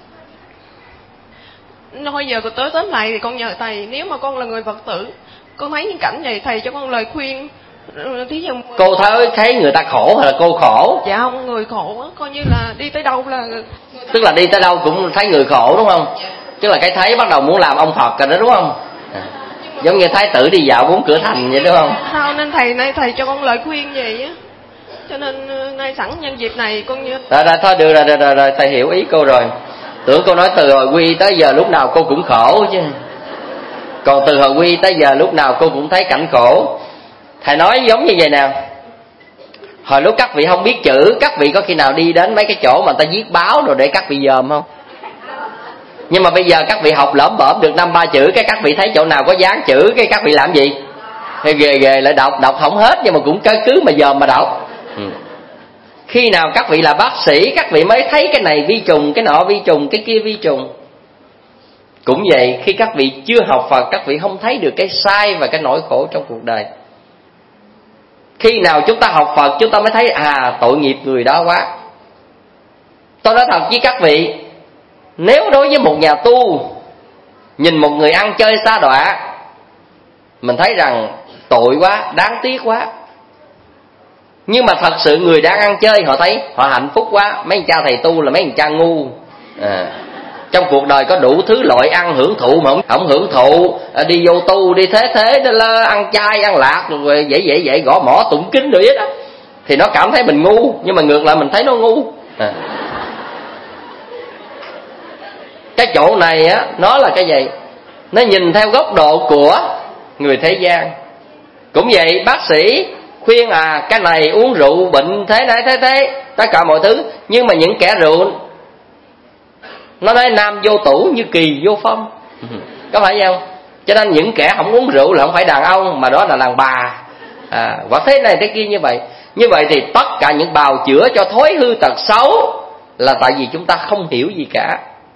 thôi giờ tới tới lại thì con nhờ thầy, nếu mà con là người Phật tử, con thấy những cảnh vậy thầy cho con lời khuyên. Thí dụ cô thấy thấy người ta khổ hay là cô khổ? Dạ không, người khổ á, coi như là đi tới đâu là tức là đi tới đâu cũng thấy người khổ đúng không? Dạ. Chứ là cái thấy bắt đầu muốn làm ông Phật rồi đó đúng không? À. Giống như thái tử đi dạo bốn cửa thành vậy đúng không? Sao nên thầy nay thầy cho con lời khuyên vậy á, cho nên nay sẵn nhân dịp này con như rồi, rồi thôi được rồi, rồi, rồi, rồi thầy hiểu ý cô rồi. Tưởng cô nói từ hồi quy tới giờ lúc nào cô cũng khổ chứ, còn từ hồi quy tới giờ lúc nào cô cũng thấy cảnh khổ. Thầy nói giống như vậy nè, hồi lúc các vị không biết chữ, các vị có khi nào đi đến mấy cái chỗ mà người ta viết báo rồi để các vị dòm không? Nhưng mà bây giờ các vị học lỡm bỡm được năm ba chữ, cái các vị thấy chỗ nào có dán chữ, cái các vị làm gì? Thì ghề ghề lại đọc, đọc không hết nhưng mà cũng cứ cứ mà dòm mà đọc. Ừ. Khi nào các vị là bác sĩ, các vị mới thấy cái này vi trùng, cái nọ vi trùng, cái kia vi trùng. Cũng vậy, khi các vị chưa học Phật, các vị không thấy được cái sai và cái nỗi khổ trong cuộc đời. Khi nào chúng ta học Phật, chúng ta mới thấy à tội nghiệp người đó quá. Tôi nói thật với các vị, nếu đối với một nhà tu, nhìn một người ăn chơi sa đọa, mình thấy rằng tội quá, đáng tiếc quá. Nhưng mà thật sự người đang ăn chơi, họ thấy họ hạnh phúc quá. Mấy anh cha thầy tu là mấy anh cha ngu. À, trong cuộc đời có đủ thứ loại ăn hưởng thụ mà không, không hưởng thụ, đi vô tu, đi thế thế, đó ăn chay, ăn lạc, rồi dễ dễ dễ gõ mỏ tụng kinh rồi đó. Thì nó cảm thấy mình ngu, nhưng mà ngược lại mình thấy nó ngu. À. Cái chỗ này á, nó là cái gì? Nó nhìn theo góc độ của người thế gian. Cũng vậy, bác sĩ khuyên à cái này uống rượu bệnh thế này thế thế, tất cả mọi thứ. Nhưng mà những kẻ rượu, nó nói nam vô tủ như kỳ vô phong. Có phải không? Cho nên những kẻ không uống rượu là không phải đàn ông, mà đó là đàn bà. À, hoặc thế này thế kia như vậy. Như vậy thì tất cả những bào chữa cho thói hư tật xấu là tại vì chúng ta không hiểu gì cả.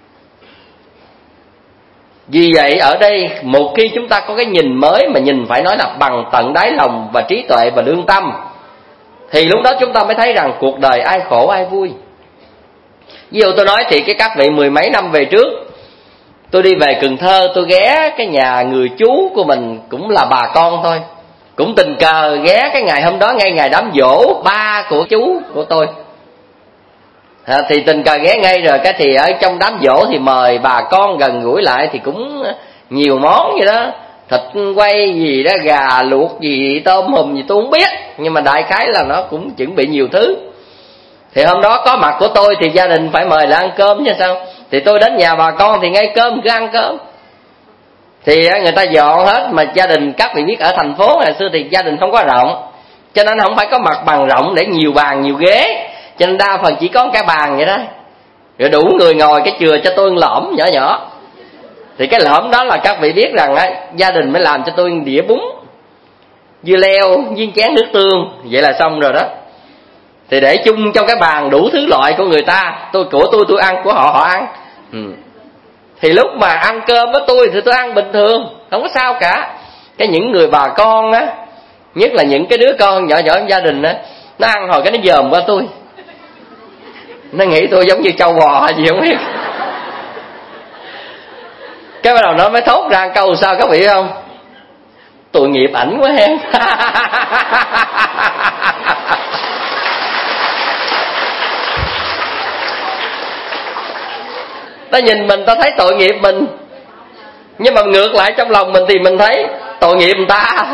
Vì vậy ở đây một khi chúng ta có cái nhìn mới, mà nhìn phải nói là bằng tận đáy lòng và trí tuệ và lương tâm, thì lúc đó chúng ta mới thấy rằng cuộc đời ai khổ ai vui. Ví dụ tôi nói thì cái các vị mười mấy năm về trước, tôi đi về Cần Thơ, tôi ghé cái nhà người chú của mình, cũng là bà con thôi. Cũng tình cờ ghé cái ngày hôm đó, ngay ngày đám giỗ ba của chú của tôi. À, thì tình cờ ghé ngay rồi, cái thì ở trong đám giỗ thì mời bà con gần gũi lại, thì cũng nhiều món vậy đó, thịt quay gì đó, gà luộc gì, tôm hùm gì tôi không biết, nhưng mà đại khái là nó cũng chuẩn bị nhiều thứ. Thì hôm đó có mặt của tôi thì gia đình phải mời là ăn cơm chứ sao. Thì tôi đến nhà bà con thì ngay cơm cứ ăn cơm. Thì người ta dọn hết, mà gia đình các vị biết ở thành phố ngày xưa thì gia đình không có rộng, cho nên không phải có mặt bằng rộng để nhiều bàn nhiều ghế, cho nên đa phần chỉ có cái bàn vậy đó, rồi đủ người ngồi, cái chừa cho tôi lõm nhỏ nhỏ. Thì cái lõm đó là các vị biết rằng á, gia đình mới làm cho tôi đĩa bún, dưa leo, viên chén nước tương, vậy là xong rồi đó. Thì để chung trong cái bàn đủ thứ loại của người ta, tôi của tôi tôi ăn, của họ họ ăn. Ừ. Thì lúc mà ăn cơm với tôi thì tôi ăn bình thường, không có sao cả. Cái những người bà con á, nhất là những cái đứa con nhỏ nhỏ trong gia đình á, nó ăn hồi cái nó dòm qua tôi, nó nghĩ tôi giống như trâu bò hay gì không biết. Cái bắt đầu nó mới thốt ra câu sao các vị không? Tội nghiệp ảnh quá hen. Ta nhìn mình ta thấy tội nghiệp mình, nhưng mà ngược lại trong lòng mình thì mình thấy tội nghiệp người ta.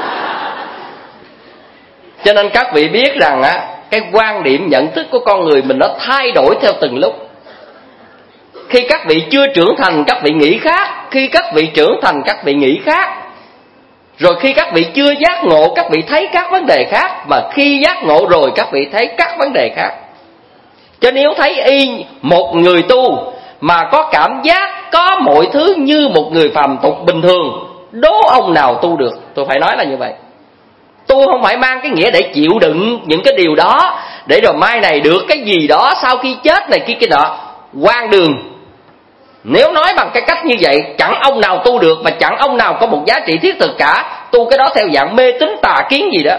Cho nên các vị biết rằng á, cái quan điểm nhận thức của con người mình nó thay đổi theo từng lúc. Khi các vị chưa trưởng thành các vị nghĩ khác, khi các vị trưởng thành các vị nghĩ khác. Rồi khi các vị chưa giác ngộ các vị thấy các vấn đề khác, mà khi giác ngộ rồi các vị thấy các vấn đề khác. Cho nếu thấy y một người tu mà có cảm giác có mọi thứ như một người phàm tục bình thường, đố ông nào tu được. Tôi phải nói là như vậy. Tu không phải mang cái nghĩa để chịu đựng những cái điều đó, để rồi mai này được cái gì đó sau khi chết này kia kia nọ. Hoang đường. Nếu nói bằng cái cách như vậy, chẳng ông nào tu được, và chẳng ông nào có một giá trị thiết thực cả. Tu cái đó theo dạng mê tín tà kiến gì đó.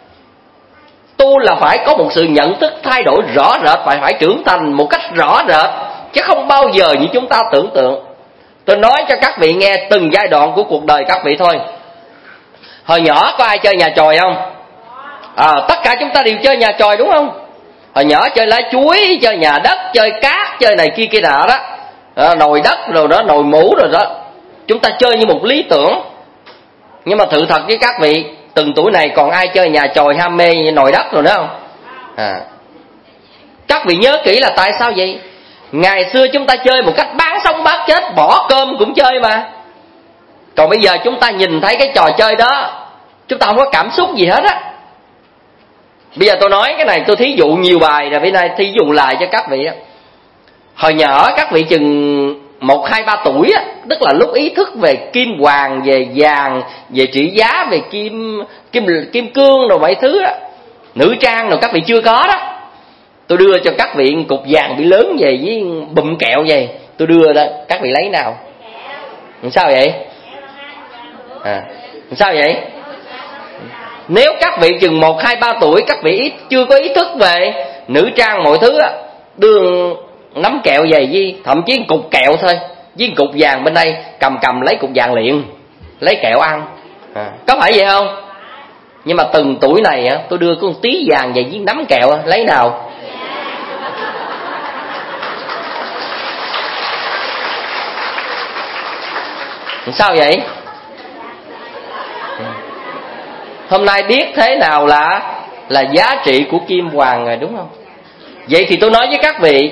Tu là phải có một sự nhận thức thay đổi rõ rệt, phải phải trưởng thành một cách rõ rệt, chứ không bao giờ như chúng ta tưởng tượng. Tôi nói cho các vị nghe từng giai đoạn của cuộc đời các vị thôi. Hồi nhỏ có ai chơi nhà chòi không? À, tất cả chúng ta đều chơi nhà chòi đúng không? Hồi nhỏ chơi lá chuối, chơi nhà đất, chơi cát, chơi này kia kia nọ đó, à, nồi đất rồi đó, nồi mũ rồi đó. Chúng ta chơi như một lý tưởng. Nhưng mà sự thật với các vị, từng tuổi này còn ai chơi nhà chòi ham mê nồi đất rồi nữa không? À. Các vị nhớ kỹ là tại sao vậy? Ngày xưa chúng ta chơi một cách bán sống bán chết, bỏ cơm cũng chơi mà. Còn bây giờ chúng ta nhìn thấy cái trò chơi đó, chúng ta không có cảm xúc gì hết á. Bây giờ tôi nói cái này, tôi thí dụ nhiều bài rồi, bữa nay thí dụ lại cho các vị á. Hồi nhỏ các vị chừng một, hai, ba tuổi á, tức là lúc ý thức về kim hoàng, về vàng, về trị giá, về kim kim kim cương rồi mọi thứ đó, nữ trang rồi các vị chưa có đó. Tôi đưa cho các vị cục vàng bị lớn về với bụm kẹo về, tôi đưa đó, các vị lấy nào? Sao vậy? À, sao vậy? Nếu các vị chừng một, hai, ba tuổi, các vị ít, chưa có ý thức về nữ trang mọi thứ á, đưa nắm kẹo về với thậm chí cục kẹo thôi, với cục vàng bên đây, cầm cầm lấy cục vàng liền, lấy kẹo ăn. À, có phải vậy không? Nhưng mà từng tuổi này á, tôi đưa con tí vàng về với nắm kẹo, lấy nào? Sao vậy? Hôm nay biết thế nào là là giá trị của kim hoàng rồi đúng không? Vậy thì tôi nói với các vị,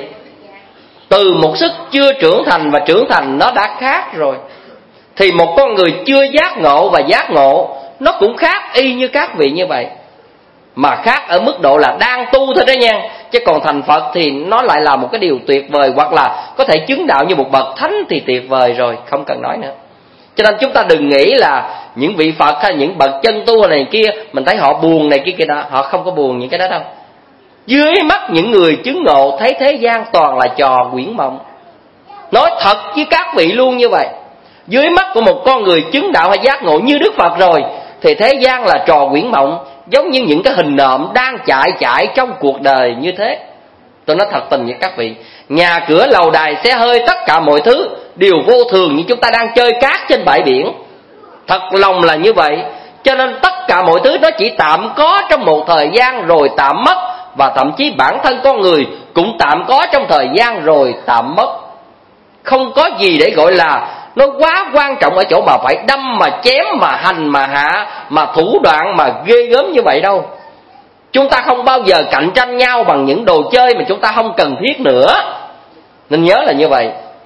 từ một sức chưa trưởng thành và trưởng thành nó đã khác rồi. Thì một con người chưa giác ngộ và giác ngộ nó cũng khác y như các vị như vậy. Mà khác ở mức độ là đang tu thôi đó nha. Chứ còn thành Phật thì nó lại là một cái điều tuyệt vời, hoặc là có thể chứng đạo như một bậc thánh thì tuyệt vời rồi, không cần nói nữa. Cho nên chúng ta đừng nghĩ là những vị Phật hay những bậc chân tu này kia, mình thấy họ buồn này kia kia đó, họ không có buồn những cái đó đâu. Dưới mắt những người chứng ngộ thấy thế gian toàn là trò quyển mộng. Nói thật với các vị luôn như vậy. Dưới mắt của một con người chứng đạo hay giác ngộ như Đức Phật rồi, thì thế gian là trò quyển mộng, giống như những cái hình nộm đang chạy chạy trong cuộc đời như thế. Tôi nói thật tình với các vị, nhà cửa lầu đài xe hơi tất cả mọi thứ đều vô thường, như chúng ta đang chơi cát trên bãi biển. Thật lòng là như vậy. Cho nên tất cả mọi thứ nó chỉ tạm có trong một thời gian rồi tạm mất. Và thậm chí bản thân con người cũng tạm có trong thời gian rồi tạm mất. Không có gì để gọi là nó quá quan trọng ở chỗ mà phải đâm mà chém mà hành mà hạ, mà thủ đoạn mà ghê gớm như vậy đâu. Chúng ta không bao giờ cạnh tranh nhau bằng những đồ chơi mà chúng ta không cần thiết nữa. Nên nhớ là như vậy.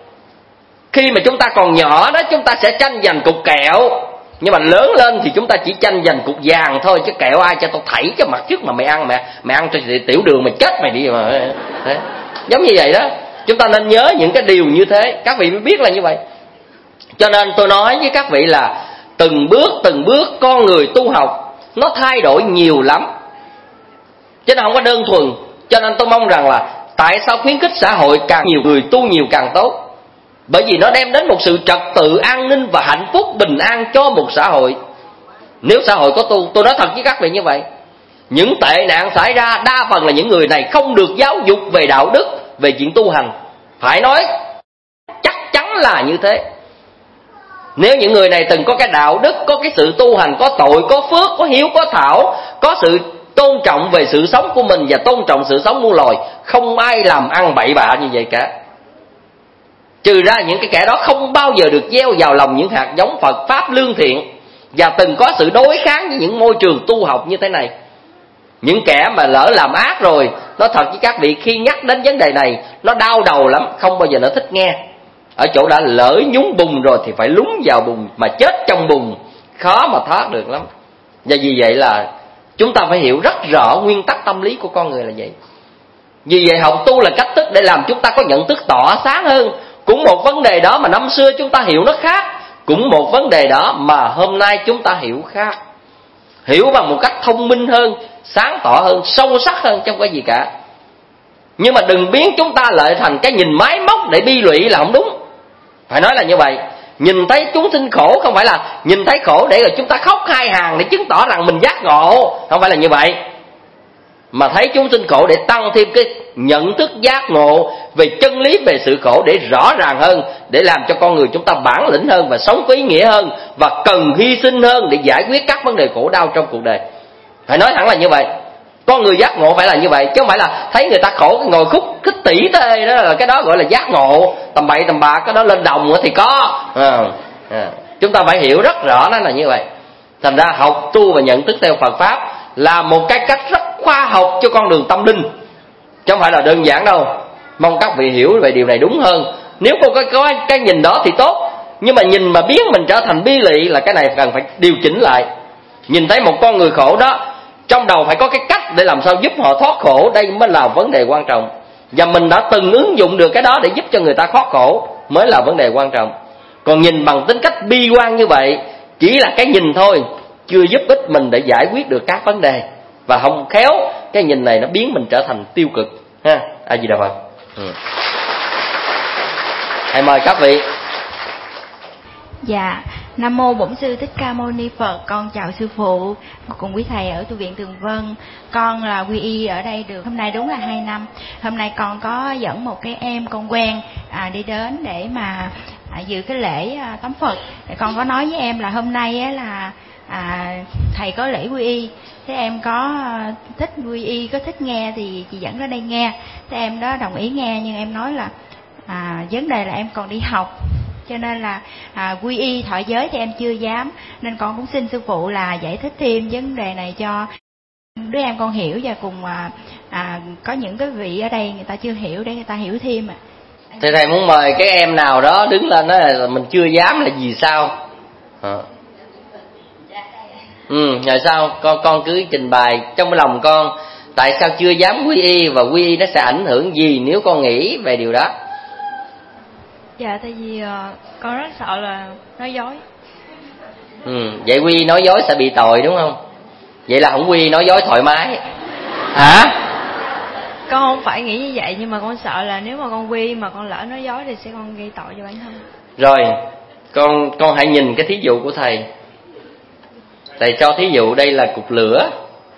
Khi mà chúng ta còn nhỏ đó, chúng ta sẽ tranh giành cục kẹo. Nhưng mà lớn lên thì chúng ta chỉ tranh giành cục vàng thôi. Chứ kẹo ai cho tao thảy cho mặt trước mà mày ăn, mày, mày ăn cho tiểu đường mày chết mày đi mà. Đấy. Giống như vậy đó. Chúng ta nên nhớ những cái điều như thế. Các vị mới biết là như vậy. Cho nên tôi nói với các vị là từng bước từng bước con người tu học nó thay đổi nhiều lắm, chứ nó không có đơn thuần. Cho nên tôi mong rằng là tại sao khuyến khích xã hội càng nhiều người tu nhiều càng tốt? Bởi vì nó đem đến một sự trật tự an ninh và hạnh phúc bình an cho một xã hội. Nếu xã hội có tu, tôi nói thật với các vị như vậy, những tệ nạn xảy ra đa phần là những người này không được giáo dục về đạo đức, về chuyện tu hành. Phải nói chắc chắn là như thế. Nếu những người này từng có cái đạo đức, có cái sự tu hành, có tội, có phước, có hiếu, có thảo, có sự tôn trọng về sự sống của mình và tôn trọng sự sống muôn loài, không ai làm ăn bậy bạ như vậy cả. Trừ ra những cái kẻ đó không bao giờ được gieo vào lòng những hạt giống Phật Pháp lương thiện, và từng có sự đối kháng với những môi trường tu học như thế này. Những kẻ mà lỡ làm ác rồi Nói thật với các vị, khi nhắc đến vấn đề này nó đau đầu lắm, không bao giờ nó thích nghe. Ở chỗ đã lỡ nhúng bùn rồi thì phải lún vào bùn, mà chết trong bùn khó mà thoát được lắm. Và vì vậy là chúng ta phải hiểu rất rõ nguyên tắc tâm lý của con người là vậy. Vì vậy học tu là cách thức để làm chúng ta có nhận thức tỏ sáng hơn. Cũng một vấn đề đó mà năm xưa chúng ta hiểu nó khác, cũng một vấn đề đó mà hôm nay chúng ta hiểu khác. Hiểu bằng một cách thông minh hơn, sáng tỏ hơn, sâu sắc hơn, chứ không có gì cả. Nhưng mà đừng biến chúng ta lại thành cái nhìn máy móc để bi lụy là không đúng. Phải nói là như vậy. Nhìn thấy chúng sinh khổ không phải là nhìn thấy khổ để rồi chúng ta khóc hai hàng để chứng tỏ rằng mình giác ngộ. Không phải là như vậy. Mà thấy chúng sinh khổ để tăng thêm cái nhận thức giác ngộ về chân lý, về sự khổ để rõ ràng hơn, để làm cho con người chúng ta bản lĩnh hơn và sống có ý nghĩa hơn, và cần hy sinh hơn để giải quyết các vấn đề khổ đau trong cuộc đời. Phải nói thẳng là như vậy. Con người giác ngộ phải là như vậy, chứ không phải là thấy người ta khổ ngồi khúc khích tỉ tê, đó là cái đó gọi là giác ngộ. Tầm bậy tầm bạ, cái đó lên đồng thì có. À, à. Chúng ta phải hiểu rất rõ nó là như vậy. Thành ra học tu và nhận thức theo Phật Pháp là một cái cách rất khoa học cho con đường tâm linh, chứ không phải là đơn giản đâu. Mong các vị hiểu về điều này đúng hơn. Nếu không có, có cái nhìn đó thì tốt, nhưng mà nhìn mà biến mình trở thành bi lụy là cái này cần phải điều chỉnh lại. Nhìn thấy một con người khổ đó, trong đầu phải có cái cách để làm sao giúp họ thoát khổ. Đây mới là vấn đề quan trọng. Và mình đã từng ứng dụng được cái đó để giúp cho người ta thoát khổ mới là vấn đề quan trọng. Còn nhìn bằng tính cách bi quan như vậy chỉ là cái nhìn thôi, chưa giúp ích mình để giải quyết được các vấn đề. Và không khéo cái nhìn này nó biến mình trở thành tiêu cực ha. A Di Đà Phật. Ừ. Hãy mời các vị. Dạ, Nam mô Bổn Sư Thích Ca Mâu Ni Phật. Con chào sư phụ cùng quý thầy ở tu viện Tường Vân. Con là quy y ở đây được hôm nay đúng là hai năm. Hôm nay con có dẫn một cái em con quen à, đi đến để mà à, dự cái lễ à, tắm Phật. Để con có nói với em là hôm nay á, là à, thầy có lễ quy y. Thế em có à, thích quy y, có thích nghe thì chị dẫn ra đây nghe. Thế em đó đồng ý nghe, nhưng em nói là à, vấn đề là em còn đi học, cho nên là à, quy y thọ giới thì em chưa dám, nên con cũng xin sư phụ là giải thích thêm vấn đề này cho đứa em con hiểu, và cùng à, à, có những cái vị ở đây người ta chưa hiểu để người ta hiểu thêm. À. Thì thầy muốn mời cái em nào đó đứng lên nói là mình chưa dám là gì sao? À. Ừ, rồi sao? Con con cứ trình bày trong lòng con tại sao chưa dám quy y, và quy y nó sẽ ảnh hưởng gì nếu con nghĩ về điều đó. Dạ, tại vì uh, con rất sợ là nói dối. Ừ, vậy quy y nói dối sẽ bị tội đúng không? Vậy là không quy y nói dối thoải mái. Hả? Con không phải nghĩ như vậy, nhưng mà con sợ là nếu mà con quy mà con lỡ nói dối thì sẽ con gây tội cho bản thân. Rồi, con con hãy nhìn cái thí dụ của thầy. Thầy cho thí dụ đây là cục lửa.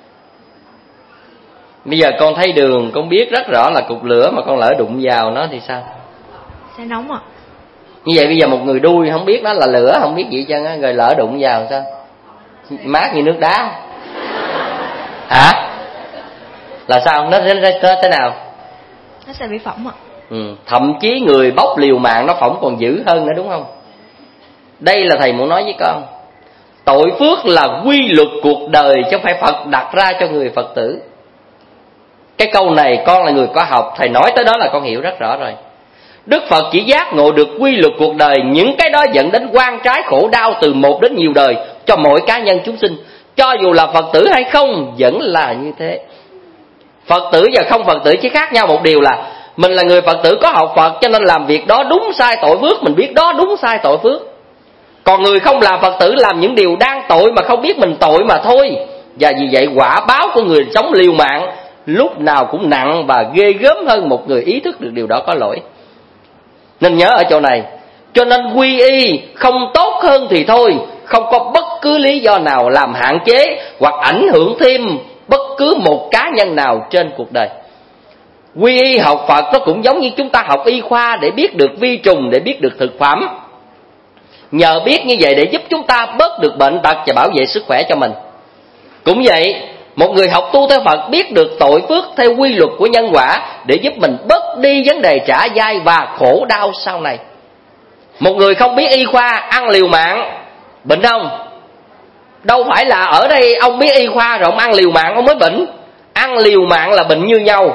Bây giờ con thấy đường, con biết rất rõ là cục lửa, mà con lỡ đụng vào nó thì sao? Sẽ nóng ạ. À? Như vậy bây giờ một người đuôi không biết nó là lửa, không biết gì chân á, rồi lỡ đụng vào sao? Mát như nước đá. Hả? Là sao? Nó, nó, nó thế nào? Nó sẽ bị phỏng ạ. À? Ừ, thậm chí người bốc liều mạng nó phỏng còn dữ hơn nữa đúng không? Đây là thầy muốn nói với con. Tội phước là quy luật cuộc đời, chứ không phải Phật đặt ra cho người Phật tử. Cái câu này con là người có học, thầy nói tới đó là con hiểu rất rõ rồi. Đức Phật chỉ giác ngộ được quy luật cuộc đời, những cái đó dẫn đến oan trái khổ đau từ một đến nhiều đời cho mỗi cá nhân chúng sinh. Cho dù là Phật tử hay không vẫn là như thế. Phật tử và không Phật tử chỉ khác nhau một điều là mình là người Phật tử có học Phật, cho nên làm việc đó đúng sai tội phước, mình biết đó đúng sai tội phước. Còn người không làm Phật tử làm những điều đang tội mà không biết mình tội mà thôi. Và vì vậy quả báo của người sống liều mạng lúc nào cũng nặng và ghê gớm hơn một người ý thức được điều đó có lỗi. Nên nhớ ở chỗ này. Cho nên quy y không tốt hơn thì thôi, không có bất cứ lý do nào làm hạn chế hoặc ảnh hưởng thêm bất cứ một cá nhân nào trên cuộc đời. Quy y học Phật nó cũng giống như chúng ta học y khoa để biết được vi trùng, để biết được thực phẩm. Nhờ biết như vậy để giúp chúng ta bớt được bệnh tật và bảo vệ sức khỏe cho mình. Cũng vậy, một người học tu theo Phật biết được tội phước theo quy luật của nhân quả để giúp mình bớt đi vấn đề trả dai và khổ đau sau này. Một người không biết y khoa ăn liều mạng bệnh không? Đâu phải là ở đây ông biết y khoa rồi ông ăn liều mạng ông mới bệnh. Ăn liều mạng là bệnh như nhau.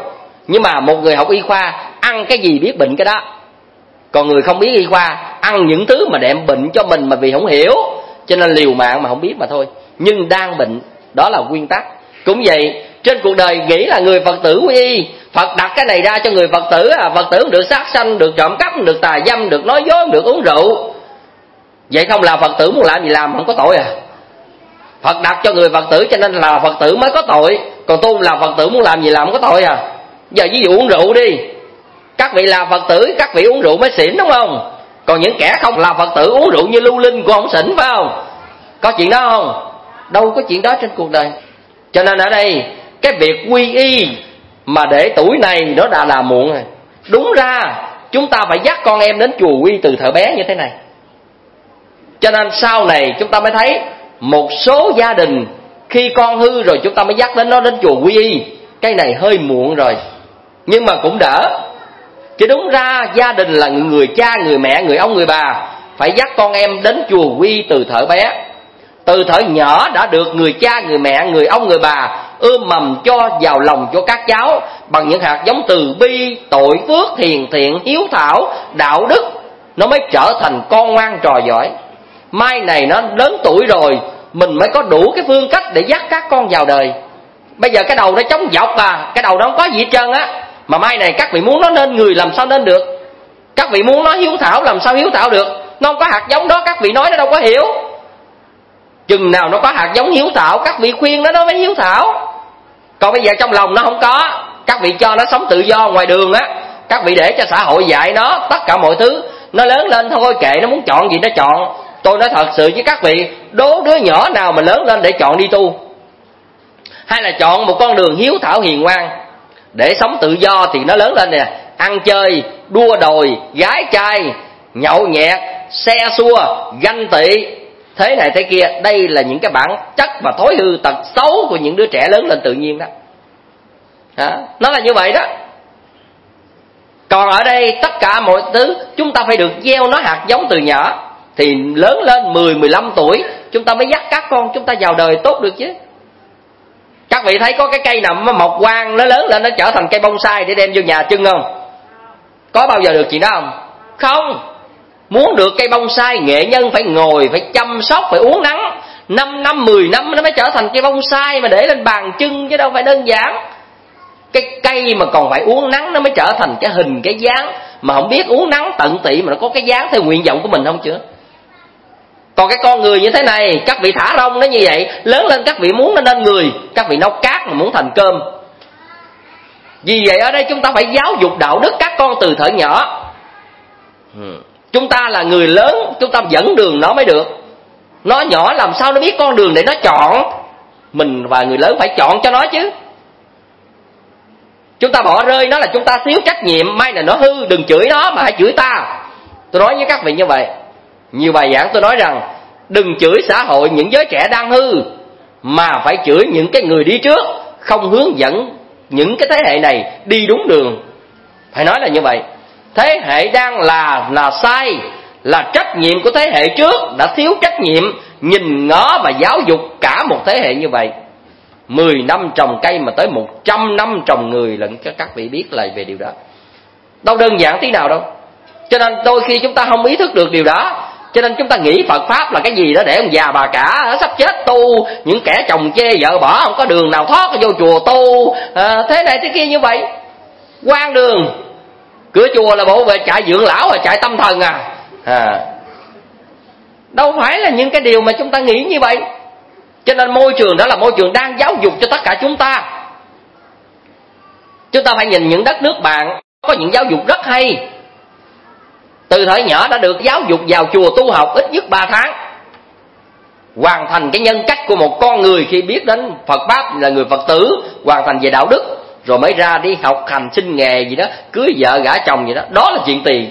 Nhưng mà một người học y khoa ăn cái gì biết bệnh cái đó, còn người không biết y khoa ăn những thứ mà đem bệnh cho mình mà vì không hiểu, cho nên liều mạng mà không biết mà thôi. Nhưng đang bệnh, đó là nguyên tắc. Cũng vậy, trên cuộc đời nghĩ là người Phật tử quy y, Phật đặt cái này ra cho người Phật tử, à, Phật tử không được sát sanh, được trộm cắp, được tà dâm, được nói dối, được uống rượu. Vậy không là Phật tử muốn làm gì làm, không có tội à? Phật đặt cho người Phật tử cho nên là Phật tử mới có tội, còn tôi là Phật tử muốn làm gì làm không có tội à? Giờ ví dụ uống rượu đi, các vị là Phật tử, các vị uống rượu mới xỉn đúng không? Còn những kẻ không là Phật tử uống rượu như lưu linh cũng không xỉn phải không? Có chuyện đó không? Đâu có chuyện đó trên cuộc đời. Cho nên ở đây cái việc quy y mà để tuổi này nó đã là muộn rồi. Đúng ra chúng ta phải dắt con em đến chùa quy từ thời bé như thế này. Cho nên sau này chúng ta mới thấy một số gia đình khi con hư rồi chúng ta mới dắt đến nó đến chùa quy y. Cái này hơi muộn rồi, nhưng mà cũng đỡ. Chứ đúng ra gia đình là người cha, người mẹ, người ông, người bà phải dắt con em đến chùa quy từ thời bé. Từ thời nhỏ đã được người cha, người mẹ, người ông, người bà ươm mầm cho vào lòng cho các cháu bằng những hạt giống từ bi, tội phước, hiền thiện, hiếu thảo, đạo đức, nó mới trở thành con ngoan trò giỏi. Mai này nó lớn tuổi rồi, mình mới có đủ cái phương cách để dắt các con vào đời. Bây giờ cái đầu nó trống dọc à, cái đầu nó không có gì hết trơn á. Mà mai này các vị muốn nó nên người làm sao nên được? Các vị muốn nó hiếu thảo làm sao hiếu thảo được? Nó không có hạt giống đó, các vị nói nó đâu có hiểu. Chừng nào nó có hạt giống hiếu thảo, các vị khuyên nó nó mới hiếu thảo. Còn bây giờ trong lòng nó không có, các vị cho nó sống tự do ngoài đường á, các vị để cho xã hội dạy nó tất cả mọi thứ. Nó lớn lên thôi kệ nó muốn chọn gì nó chọn. Tôi nói thật sự với các vị, đố đứa nhỏ nào mà lớn lên để chọn đi tu, hay là chọn một con đường hiếu thảo hiền ngoan để sống tự do, thì nó lớn lên nè, ăn chơi, đua đòi, gái trai, nhậu nhẹt, xe xua, ganh tị, thế này thế kia. Đây là những cái bản chất và thói hư tật xấu của những đứa trẻ lớn lên tự nhiên đó. Đó, nó là như vậy đó. Còn ở đây tất cả mọi thứ chúng ta phải được gieo nó hạt giống từ nhỏ, thì lớn lên mười, mười lăm tuổi chúng ta mới dắt các con chúng ta vào đời tốt được chứ. Các vị thấy có cái cây nằm mọc quang, nó lớn lên nó trở thành cây bonsai để đem vô nhà trưng không? Có bao giờ được chuyện đó không? Không. Muốn được cây bonsai, nghệ nhân phải ngồi, phải chăm sóc, phải uống nắng năm năm, mười năm nó mới trở thành cây bonsai mà để lên bàn trưng, chứ đâu phải đơn giản. Cái cây mà còn phải uống nắng nó mới trở thành cái hình, cái dáng. Mà không biết uống nắng tận tị mà nó có cái dáng theo nguyện vọng của mình không chưa? Còn cái con người như thế này, các vị thả rông nó như vậy, lớn lên các vị muốn nó nên người, các vị nấu cát mà muốn thành cơm. Vì vậy ở đây chúng ta phải giáo dục đạo đức các con từ thời nhỏ. Chúng ta là người lớn, chúng ta dẫn đường nó mới được. Nó nhỏ làm sao nó biết con đường để nó chọn? Mình và người lớn phải chọn cho nó chứ. Chúng ta bỏ rơi nó là chúng ta thiếu trách nhiệm. Mai này nó hư đừng chửi nó mà hãy chửi ta. Tôi nói với các vị như vậy. Nhiều bài giảng tôi nói rằng đừng chửi xã hội những giới trẻ đang hư, mà phải chửi những cái người đi trước không hướng dẫn những cái thế hệ này đi đúng đường. Phải nói là như vậy. Thế hệ đang là là sai, là trách nhiệm của thế hệ trước đã thiếu trách nhiệm nhìn ngó và giáo dục cả một thế hệ như vậy. Mười năm trồng cây mà tới một trăm năm trồng người lận, cho các vị biết là về điều đó. Đâu đơn giản tí nào đâu. Cho nên đôi khi chúng ta không ý thức được điều đó, cho nên chúng ta nghĩ Phật Pháp là cái gì đó để ông già bà cả sắp chết tu, những kẻ chồng chê vợ bỏ không có đường nào thoát vô chùa tu, à, thế này thế kia như vậy. Quan đường cửa chùa là bộ về trại dưỡng lão và trại tâm thần à. à Đâu phải là những cái điều mà chúng ta nghĩ như vậy. Cho nên môi trường đó là môi trường đang giáo dục cho tất cả chúng ta. Chúng ta phải nhìn những đất nước bạn có những giáo dục rất hay. Từ thời nhỏ đã được giáo dục vào chùa tu học ít nhất ba tháng, hoàn thành cái nhân cách của một con người khi biết đến Phật Pháp, là người Phật tử, hoàn thành về đạo đức, rồi mới ra đi học hành sinh nghề gì đó, cưới vợ gả chồng gì đó. Đó là chuyện tiền.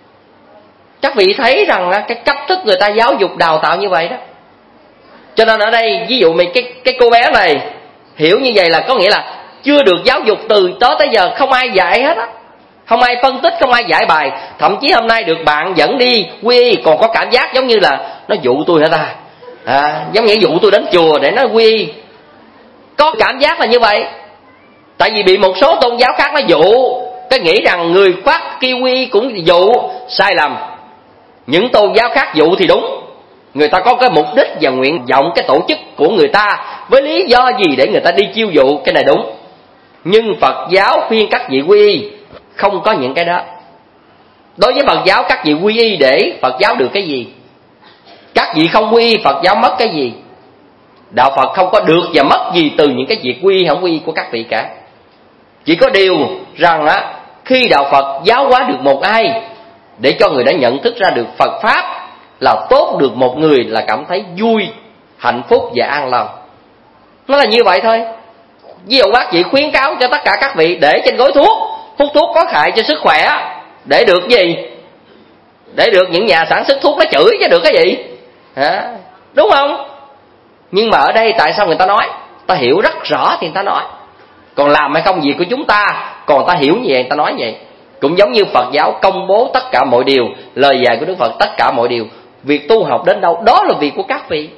Các vị thấy rằng cái cách thức người ta giáo dục đào tạo như vậy đó. Cho nên ở đây ví dụ mình cái, cái cô bé này hiểu như vậy là có nghĩa là chưa được giáo dục từ đó tới giờ, không ai dạy hết á, không ai phân tích, không ai giải bài. Thậm chí hôm nay được bạn dẫn đi quy y còn có cảm giác giống như là nó dụ tôi hả ta, à, giống như dụ tôi đến chùa để nó quy y. Có cảm giác là như vậy. Tại vì bị một số tôn giáo khác nó dụ, cái nghĩ rằng người phát kêu quy y cũng dụ. Sai lầm. Những tôn giáo khác dụ thì đúng, người ta có cái mục đích và nguyện vọng cái tổ chức của người ta với lý do gì để người ta đi chiêu dụ, cái này đúng. Nhưng Phật giáo khuyên các vị quy y không có những cái đó. Đối với Phật giáo, các vị quy y để Phật giáo được cái gì? Các vị không quy y, Phật giáo mất cái gì? Đạo Phật không có được và mất gì từ những cái việc quy y không quy y của các vị cả. Chỉ có điều rằng á, khi đạo Phật giáo hóa được một ai, để cho người đã nhận thức ra được Phật Pháp là tốt được một người, là cảm thấy vui, hạnh phúc và an lòng. Nó là như vậy thôi. Ví dụ bác sĩ khuyến cáo cho tất cả các vị để trên gói thuốc, hút thuốc có hại cho sức khỏe, để được gì? Để được những nhà sản xuất thuốc nó chửi chứ được cái gì? Hả? Đúng không? Nhưng mà ở đây tại sao người ta nói? Ta hiểu rất rõ thì người ta nói. Còn làm hay không việc của chúng ta, còn ta hiểu như vậy người ta nói vậy. Cũng giống như Phật giáo công bố tất cả mọi điều, lời dạy của Đức Phật tất cả mọi điều. Việc tu học đến đâu, đó là việc của các vị.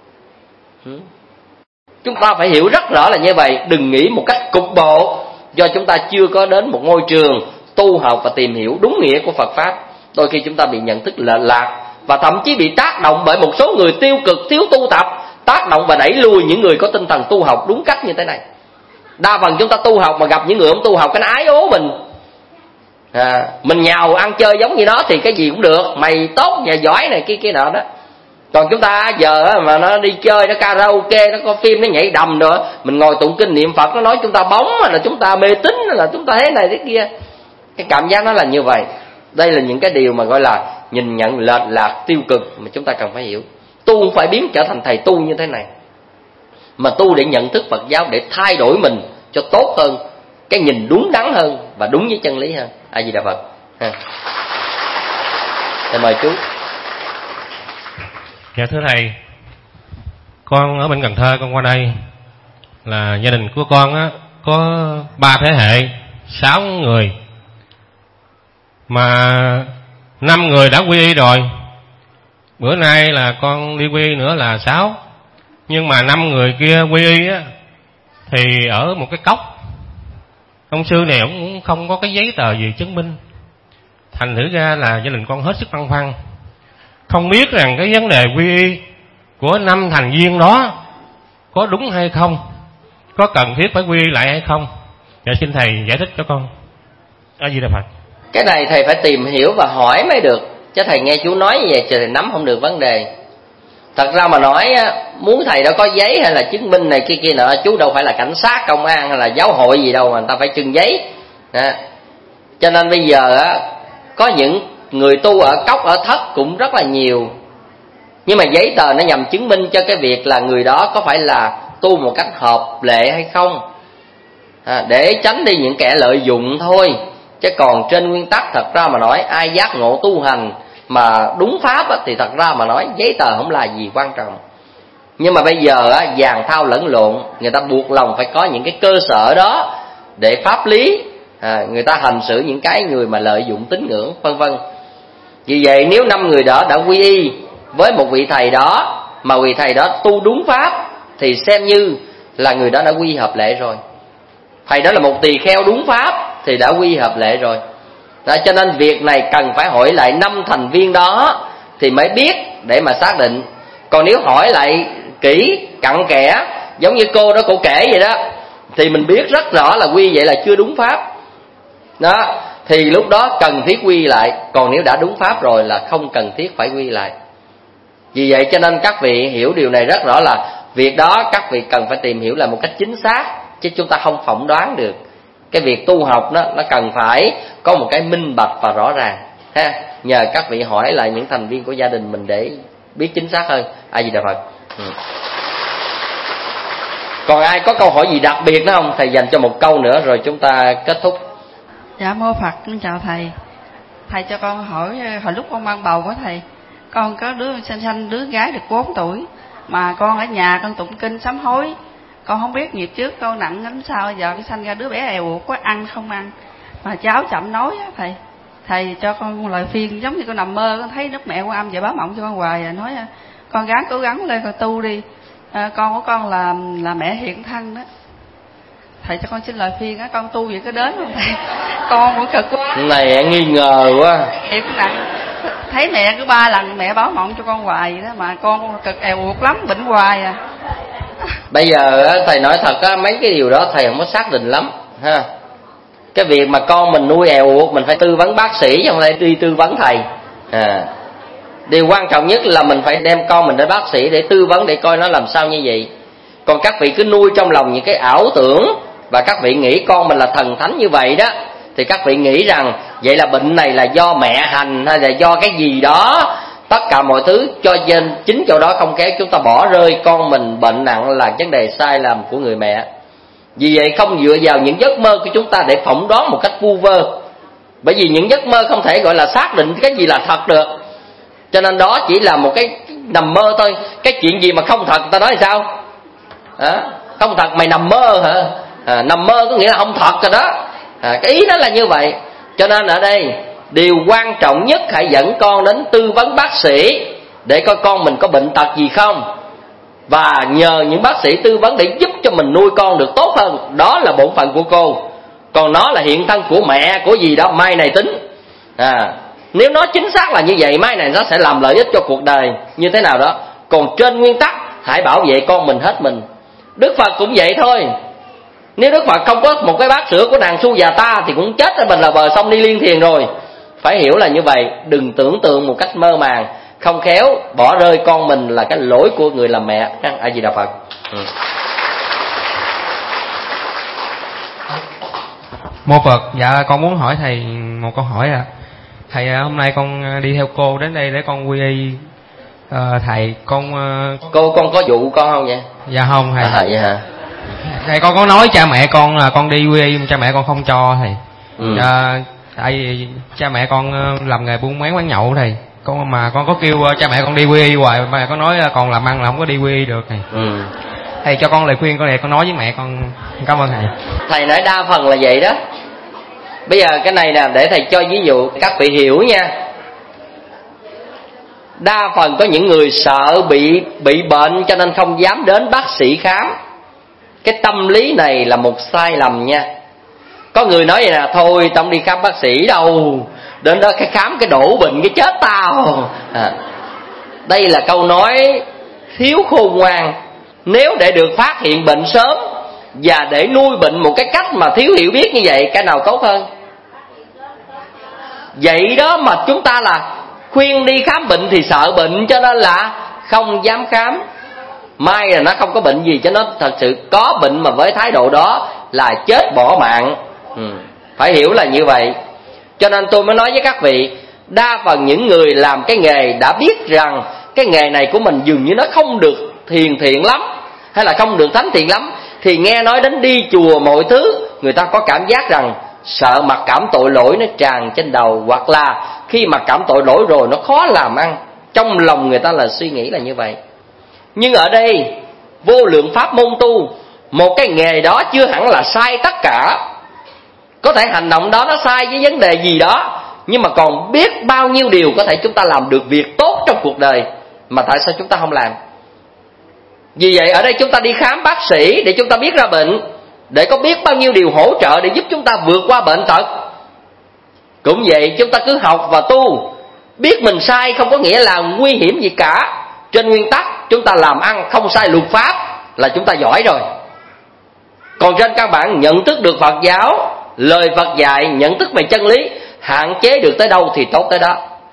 Chúng ta phải hiểu rất rõ là như vậy. Đừng nghĩ một cách cục bộ, do chúng ta chưa có đến một ngôi trường tu học và tìm hiểu đúng nghĩa của Phật Pháp. Đôi khi chúng ta bị nhận thức lệch lạc, và thậm chí bị tác động bởi một số người tiêu cực, thiếu tu tập, tác động và đẩy lùi những người có tinh thần tu học đúng cách như thế này. Đa phần chúng ta tu học mà gặp những người không tu học, cái nó ái ố mình. À, mình nhào ăn chơi giống như nó thì cái gì cũng được, mày tốt nhà giỏi này kia kia nọ đó. Còn chúng ta giờ mà nó đi chơi, nó karaoke, nó có phim, nó nhảy đầm nữa, mình ngồi tụng kinh niệm Phật, nó nói chúng ta bóng, là chúng ta mê tín, là chúng ta thế này thế kia. Cái cảm giác nó là như vậy. Đây là những cái điều mà gọi là nhìn nhận lệch lạc, tiêu cực mà chúng ta cần phải hiểu. Tu không phải biến trở thành thầy tu như thế này, mà tu để nhận thức Phật giáo, để thay đổi mình cho tốt hơn, cái nhìn đúng đắn hơn và đúng với chân lý hơn. A Di Đà Phật. Ha. Thầy mời chú. Dạ thưa thầy, con ở bên Cần Thơ, con qua đây là gia đình của con á, có ba thế hệ, sáu người, mà năm người đã quy y rồi. Bữa nay là con đi quy y nữa là sáu, nhưng mà năm người kia quy y á thì ở một cái cốc. Ông sư này cũng không có cái giấy tờ gì chứng minh, thành thử ra là gia đình con hết sức băn khoăn, không biết rằng cái vấn đề quy y của năm thành viên đó có đúng hay không, có cần thiết phải quy y lại hay không. Dạ xin thầy giải thích cho con. A Di Đà Phật. Cái này thầy phải tìm hiểu và hỏi mới được, chứ thầy nghe chú nói như vậy thì thầy nắm không được vấn đề. Thật ra mà nói, muốn thầy đã có giấy hay là chứng minh này kia kia nọ, chú đâu phải là cảnh sát, công an hay là giáo hội gì đâu mà người ta phải trưng giấy. À, cho nên bây giờ á, có những người tu ở cốc, ở thất cũng rất là nhiều, nhưng mà giấy tờ nó nhằm chứng minh cho cái việc là người đó có phải là tu một cách hợp lệ hay không, à, để tránh đi những kẻ lợi dụng thôi. Chứ còn trên nguyên tắc thật ra mà nói, ai giác ngộ tu hành mà đúng pháp á, thì thật ra mà nói giấy tờ không là gì quan trọng. Nhưng mà bây giờ á, vàng thao lẫn lộn, người ta buộc lòng phải có những cái cơ sở đó để pháp lý, à, người ta hành xử những cái người mà lợi dụng tín ngưỡng vân vân. Vì vậy nếu năm người đó đã quy y với một vị thầy đó, mà vị thầy đó tu đúng pháp, thì xem như là người đó đã quy hợp lệ rồi. Thầy đó là một tỳ kheo đúng pháp thì đã quy hợp lệ rồi. Đó, cho nên việc này cần phải hỏi lại năm thành viên đó thì mới biết để mà xác định. Còn nếu hỏi lại kỹ cặn kẽ giống như cô đó cô kể vậy đó, thì mình biết rất rõ là quy vậy là chưa đúng pháp đó, thì lúc đó cần thiết quy lại. Còn nếu đã đúng pháp rồi là không cần thiết phải quy lại. Vì vậy cho nên các vị hiểu điều này rất rõ, là việc đó các vị cần phải tìm hiểu là một cách chính xác, chứ chúng ta không phỏng đoán được. Cái việc tu học đó nó cần phải có một cái minh bạch và rõ ràng ha. Nhờ các vị hỏi lại những thành viên của gia đình mình để biết chính xác hơn. A Di Đà Phật. Ừ. Còn ai có câu hỏi gì đặc biệt nữa không? Thầy dành cho một câu nữa rồi chúng ta kết thúc. Dạ mô Phật, con chào thầy. Thầy cho con hỏi, hồi lúc con mang bầu của thầy, con có đứa sanh sanh đứa gái được bốn tuổi, mà con ở nhà con tụng kinh sám hối. Con không biết nghiệp trước con nặng lắm sao giờ cái sanh ra đứa bé èo uột quá, ăn không ăn, mà cháu chậm nói á thầy. Thầy cho con lời khuyên giống như con nằm mơ, con thấy Đức Mẹ Quan Âm về báo mộng cho con hoài, nói con gắng cố gắng lên con tu đi, à, con của con là là mẹ hiện thân đó. thầy cho con xin lời khuyên á, con tu vậy có đến không thầy? Con cũng cực quá. Này nghi ngờ quá. Nghiệp nặng. Thấy mẹ cứ ba lần mẹ báo mộng cho con hoài vậy đó, mà con cực èo uột lắm, bệnh hoài à. Bây giờ thầy nói thật á, mấy cái điều đó thầy không có xác định lắm ha. Cái việc mà con mình nuôi èo uột mình phải tư vấn bác sĩ chứ không phải đi tư vấn thầy. À, điều quan trọng nhất là mình phải đem con mình đến bác sĩ để tư vấn, để coi nó làm sao như vậy. Còn các vị cứ nuôi trong lòng những cái ảo tưởng và các vị nghĩ con mình là thần thánh như vậy đó, thì các vị nghĩ rằng vậy là bệnh này là do mẹ hành hay là do cái gì đó. Tất cả mọi thứ cho nên chính chỗ đó không khéo chúng ta bỏ rơi con mình bệnh nặng là vấn đề sai lầm của người mẹ. Vì vậy không dựa vào những giấc mơ của chúng ta để phỏng đoán một cách vu vơ, bởi vì những giấc mơ không thể gọi là xác định cái gì là thật được. Cho nên đó chỉ là một cái nằm mơ thôi. Cái chuyện gì mà không thật ta nói sao? À, không thật mày nằm mơ hả? À, nằm mơ có nghĩa là không thật rồi đó. À, cái ý đó là như vậy. Cho nên ở đây điều quan trọng nhất hãy dẫn con đến tư vấn bác sĩ để coi con mình có bệnh tật gì không, và nhờ những bác sĩ tư vấn để giúp cho mình nuôi con được tốt hơn. Đó là bổn phận của cô. Còn nó là hiện thân của mẹ của gì đó mai này tính. À, nếu nó chính xác là như vậy, mai này nó sẽ làm lợi ích cho cuộc đời như thế nào đó. Còn trên nguyên tắc hãy bảo vệ con mình hết mình. Đức Phật cũng vậy thôi. Nếu Đức Phật không có một cái bát sữa của nàng Su già ta thì cũng chết ở bên là bờ sông đi Liên Thiền rồi. Phải hiểu là như vậy. Đừng tưởng tượng một cách mơ màng, không khéo bỏ rơi con mình là cái lỗi của người làm mẹ. A Di Đà Phật. Ừ. Mô Phật. Dạ con muốn hỏi thầy một câu hỏi à. Thầy hôm nay con đi theo cô đến đây để con quy y. À, thầy con cô con có dụ con không vậy? Dạ không thầy. À, vậy hả? Thầy con có nói cha mẹ con là con đi quy y, cha mẹ con không cho thầy. Ừ. À, tại vì cha mẹ con làm nghề buôn bán quán nhậu thầy. Con mà con có kêu cha mẹ con đi quy y hoài mà con nói còn làm ăn là không có đi quy y được thầy. Ừ. Thầy cho con lời khuyên con này, con nói với mẹ con. Cảm ơn thầy. Thầy nói đa phần là vậy đó. Bây giờ cái này nè, để thầy cho ví dụ các vị hiểu nha. Đa phần có những người sợ bị bị bệnh cho nên không dám đến bác sĩ khám. Cái tâm lý này là một sai lầm nha. Có người nói vậy nè, thôi tao không đi khám bác sĩ đâu, đến đó cái khám cái đổ bệnh cái chết tao. À, đây là câu nói thiếu khôn ngoan. Nếu để được phát hiện bệnh sớm và để nuôi bệnh một cái cách mà thiếu hiểu biết như vậy, cái nào tốt hơn? Vậy đó mà chúng ta là khuyên đi khám bệnh thì sợ bệnh cho nên là không dám khám. Mai là nó không có bệnh gì, cho nó thật sự có bệnh mà với thái độ đó là chết bỏ mạng. Ừ, phải hiểu là như vậy. Cho nên tôi mới nói với các vị, đa phần những người làm cái nghề đã biết rằng cái nghề này của mình dường như nó không được thiền thiện lắm, hay là không được thánh thiện lắm, thì nghe nói đến đi chùa mọi thứ, người ta có cảm giác rằng sợ mặc cảm tội lỗi nó tràn trên đầu, hoặc là khi mặc cảm tội lỗi rồi nó khó làm ăn. Trong lòng người ta là suy nghĩ là như vậy. Nhưng ở đây vô lượng pháp môn tu, một cái nghề đó chưa hẳn là sai tất cả. Có thể hành động đó nó sai với vấn đề gì đó, nhưng mà còn biết bao nhiêu điều có thể chúng ta làm được việc tốt trong cuộc đời, mà tại sao chúng ta không làm? Vì vậy ở đây chúng ta đi khám bác sĩ để chúng ta biết ra bệnh, để có biết bao nhiêu điều hỗ trợ để giúp chúng ta vượt qua bệnh tật. Cũng vậy, chúng ta cứ học và tu. Biết mình sai không có nghĩa là nguy hiểm gì cả. Trên nguyên tắc chúng ta làm ăn không sai luật pháp là chúng ta giỏi rồi. Còn trên căn bản nhận thức được Phật giáo, lời Phật dạy, nhận thức về chân lý, hạn chế được tới đâu thì tốt tới đó.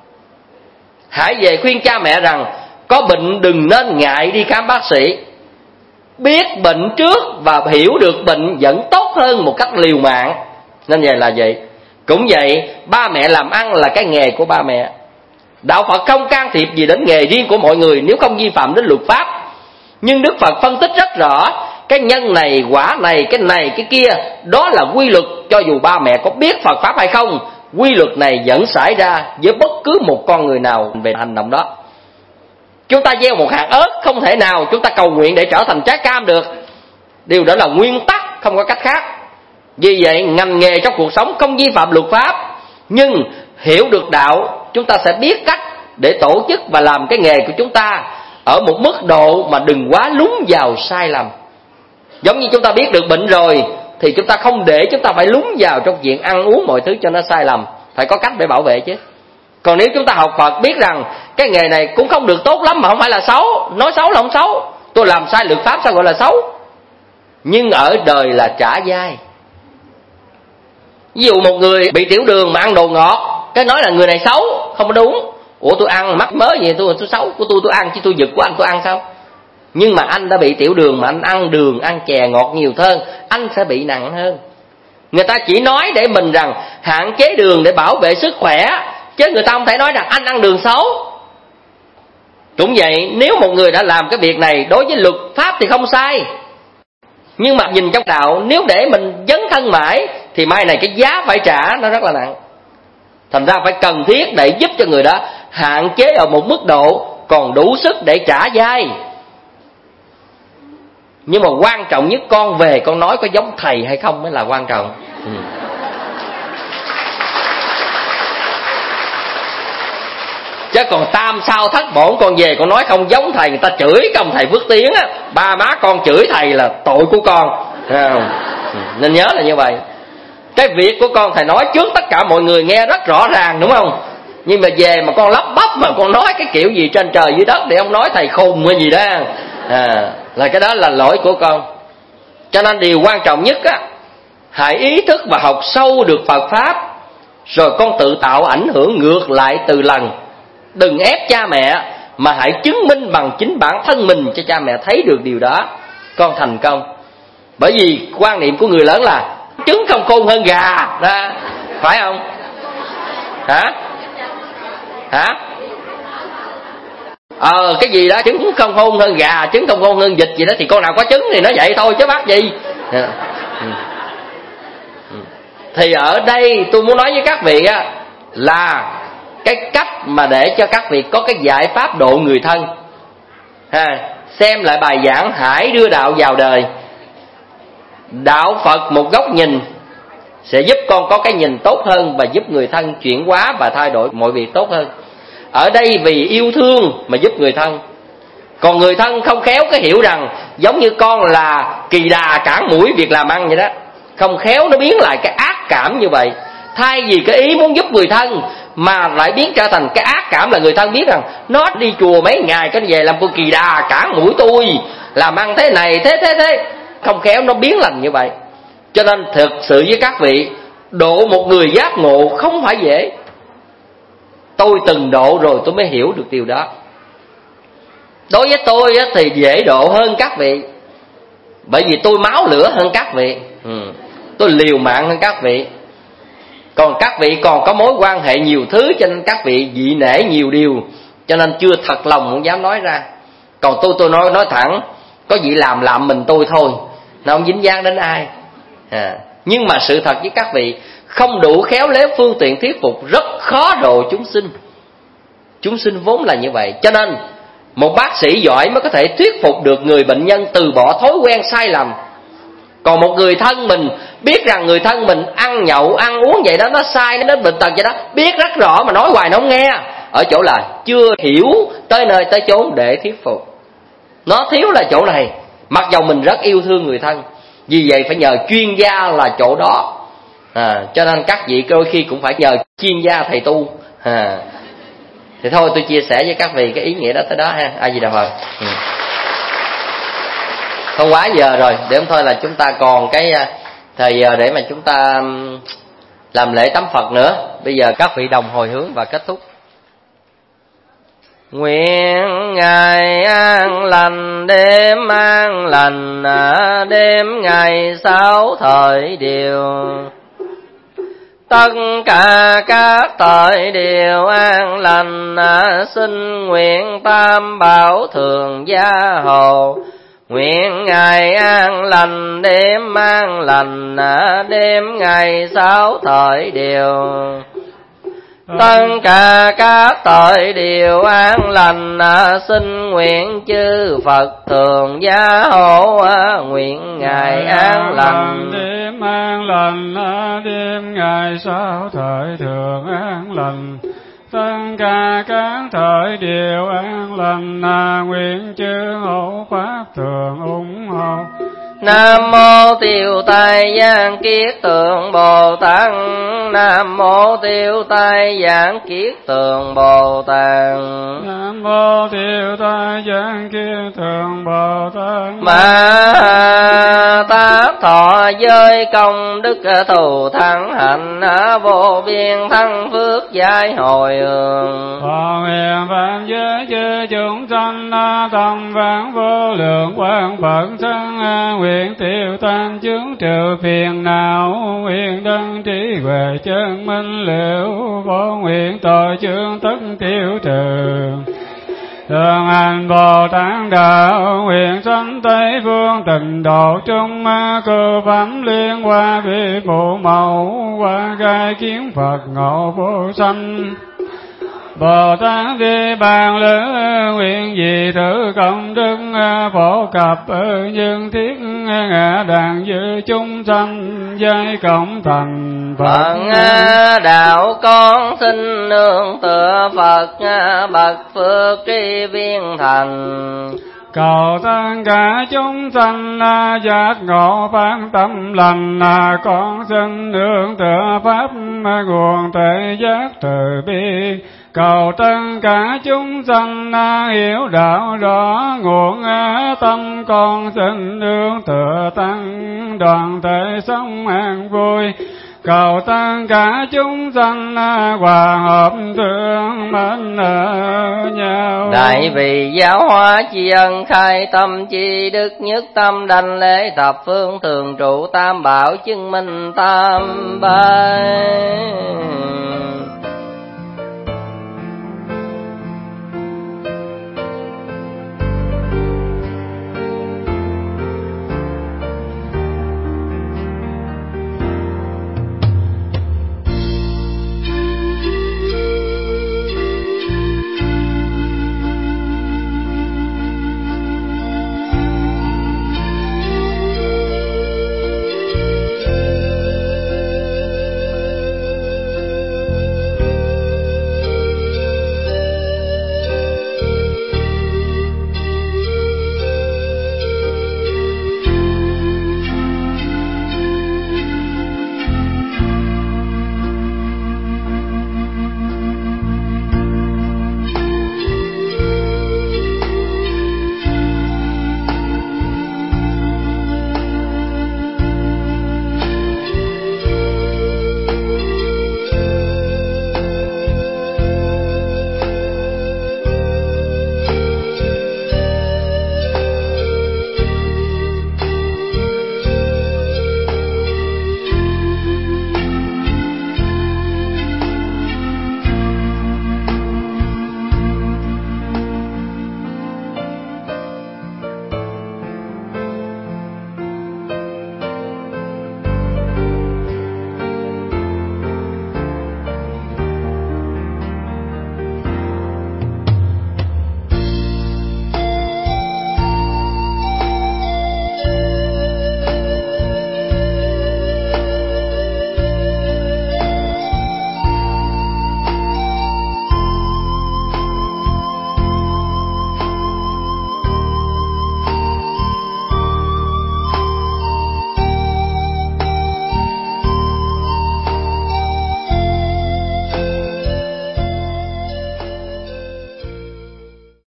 Hãy về khuyên cha mẹ rằng có bệnh đừng nên ngại đi khám bác sĩ. Biết bệnh trước và hiểu được bệnh vẫn tốt hơn một cách liều mạng. Nên vậy là vậy. Cũng vậy, ba mẹ làm ăn là cái nghề của ba mẹ. Đạo Phật không can thiệp gì đến nghề riêng của mọi người nếu không vi phạm đến luật pháp. Nhưng Đức Phật phân tích rất rõ, cái nhân này, quả này, cái này, cái kia, đó là quy luật. Cho dù ba mẹ có biết Phật Pháp hay không, quy luật này vẫn xảy ra với bất cứ một con người nào về hành động đó. Chúng ta gieo một hạt ớt, không thể nào chúng ta cầu nguyện để trở thành trái cam được. Điều đó là nguyên tắc, không có cách khác. Vì vậy ngành nghề trong cuộc sống không vi phạm luật pháp, nhưng hiểu được đạo, chúng ta sẽ biết cách để tổ chức và làm cái nghề của chúng ta ở một mức độ mà đừng quá lún vào sai lầm. Giống như chúng ta biết được bệnh rồi thì chúng ta không để chúng ta phải lún vào trong chuyện ăn uống mọi thứ cho nó sai lầm, phải có cách để bảo vệ chứ. Còn nếu chúng ta học Phật biết rằng cái nghề này cũng không được tốt lắm mà không phải là xấu, nói xấu là không xấu, tôi làm sai luật pháp sao gọi là xấu, nhưng ở đời là trả dai. Ví dụ một người bị tiểu đường mà ăn đồ ngọt, cái nói là người này xấu, không có đúng. Ủa tôi ăn mắc mớ gì tôi tôi xấu, của tôi tôi ăn chứ tôi giật của anh tôi ăn sao? Nhưng mà anh đã bị tiểu đường mà anh ăn đường, ăn chè ngọt nhiều hơn, anh sẽ bị nặng hơn. Người ta chỉ nói để mình rằng hạn chế đường để bảo vệ sức khỏe, chứ người ta không thể nói rằng anh ăn đường xấu. Cũng vậy, nếu một người đã làm cái việc này đối với luật pháp thì không sai, nhưng mà nhìn trong đạo, nếu để mình dấn thân mãi thì mai này cái giá phải trả nó rất là nặng. Thành ra phải cần thiết để giúp cho người đó hạn chế ở một mức độ còn đủ sức để trả dai. Nhưng mà quan trọng nhất, con về con nói có giống thầy hay không mới là quan trọng. ừ. Chứ còn tam sao thất bổn, con về con nói không giống thầy, người ta chửi công thầy Phước Tiến á, ba má con chửi thầy là tội của con. Nên nhớ là như vậy. Cái việc của con thầy nói trước tất cả mọi người nghe rất rõ ràng, đúng không? Nhưng mà về mà con lắp bắp mà con nói cái kiểu gì trên trời dưới đất để ông nói thầy khùng hay gì đó, à, là cái đó là lỗi của con. Cho nên điều quan trọng nhất á, hãy ý thức và học sâu được Phật Pháp, rồi con tự tạo ảnh hưởng ngược lại từ lần. Đừng ép cha mẹ, mà hãy chứng minh bằng chính bản thân mình cho cha mẹ thấy được điều đó, con thành công. Bởi vì quan niệm của người lớn là trứng không khôn hơn gà đó, phải không? Hả? Hả? Ờ cái gì đó trứng không khôn hơn gà, trứng không khôn hơn vịt gì đó, thì con nào có trứng thì nó vậy thôi chứ bắt gì. Thì ở đây tôi muốn nói với các vị á, là cái cách mà để cho các vị có cái giải pháp độ người thân. Ha, xem lại bài giảng Hãy đưa đạo vào đời. Đạo Phật một góc nhìn sẽ giúp con có cái nhìn tốt hơn và giúp người thân chuyển hóa và thay đổi mọi việc tốt hơn. Ở đây vì yêu thương mà giúp người thân. Còn người thân không khéo cái hiểu rằng giống như con là kỳ đà cản mũi việc làm ăn vậy đó, không khéo nó biến lại cái ác cảm như vậy. Thay vì cái ý muốn giúp người thân mà lại biến trở thành cái ác cảm, là người thân biết rằng nó đi chùa mấy ngày cái về làm con kỳ đà cản mũi tôi, làm ăn thế này thế thế thế, không khéo nó biến thành như vậy. Cho nên thực sự với các vị, độ một người giác ngộ không phải dễ. Tôi từng độ rồi tôi mới hiểu được điều đó. Đối với tôi thì dễ độ hơn các vị, bởi vì tôi máu lửa hơn các vị, ừ. tôi liều mạng hơn các vị. Còn các vị còn có mối quan hệ nhiều thứ, cho nên các vị dị nể nhiều điều, cho nên chưa thật lòng không dám nói ra. Còn tôi tôi nói nói thẳng, có gì làm làm mình tôi thôi, nó không dính dáng đến ai. À, nhưng mà sự thật với các vị, không đủ khéo léo phương tiện thuyết phục, rất khó độ chúng sinh. Chúng sinh vốn là như vậy. Cho nên một bác sĩ giỏi mới có thể thuyết phục được người bệnh nhân từ bỏ thói quen sai lầm. Còn một người thân mình biết rằng người thân mình ăn nhậu ăn uống vậy đó, nó sai, nó đến bệnh tật vậy đó, biết rất rõ mà nói hoài nó không nghe, ở chỗ là chưa hiểu tới nơi tới chốn để thuyết phục. Nó thiếu là chỗ này. Mặc dầu mình rất yêu thương người thân, vì vậy phải nhờ chuyên gia là chỗ đó. À, cho nên các vị đôi khi cũng phải nhờ chuyên gia thầy tu. À, thì thôi tôi chia sẻ với các vị cái ý nghĩa đó tới đó ha. A Di Đà Phật. Ừ. Không quá giờ rồi, để thôi là chúng ta còn cái thời giờ để mà chúng ta làm lễ tắm Phật nữa. Bây giờ các vị đồng hồi hướng và kết thúc. Nguyện ngày an lành, đêm an lành, đêm ngày sáu thời đều. Tất cả các thời đều an lành, xin nguyện tam bảo thường gia hộ. Nguyện ngày an lành, đêm an lành, đêm ngày sáu thời đều. Tất cả các thời đều an lành, xin nguyện chư Phật thường gia hộ. Nguyện ngày an lành, đêm an lành, đêm ngày sáu thời thường an lành. Tất cả các thời đều an lành, nguyện chư hộ pháp thường ủng hộ. Nam mô Tiêu Tai Giang Kiết Tượng Bồ Tát. Nam mô Tiêu Tai Giang Kiết Tượng Bồ Tát. Nam mô Tiêu Tai Giang Kiết Tượng Bồ Tát. Ma Tát thọ giới công đức thù thắng hạnh vô biên thắng phước giải hồi hương. Phò nguyện vạn giới chư chúng sanh tâm vãng vô lượng quang Phật thân nguyện tiêu tan chướng trừ phiền não, nguyện đăng trí huệ chân minh liễu, vô nguyện tội chướng tất tiêu trừ. Thường hành Bồ Tát đạo, nguyện sanh Tây phương tịnh độ trung, cư phẩm liên hoa vi phụ mẫu, qua gai kiến Phật ngộ vô sanh. Bồ Tát đi bàn lữ, nguyện gì thử công đức, phổ cập nhân thiết ngã đàn dư chúng sanh, giai cộng thành Phật. Đạo con xin nương tựa Phật, bậc phước tri viên thành. Cầu tất cả chúng sanh giác ngộ phát tâm lành, con xin nương tựa pháp nguồn tuệ giác từ bi. Cầu tất cả chúng sanh hiểu đạo rõ nguồn tâm, con xin nương tựa tăng đoàn thể sống an vui. Cầu tất cả chúng sanh hòa hợp thương mến nhau. Đại vì giáo hóa tri ân khai tâm chi đức, nhất tâm đảnh lễ thập phương thường trụ tam bảo chứng minh tam bái.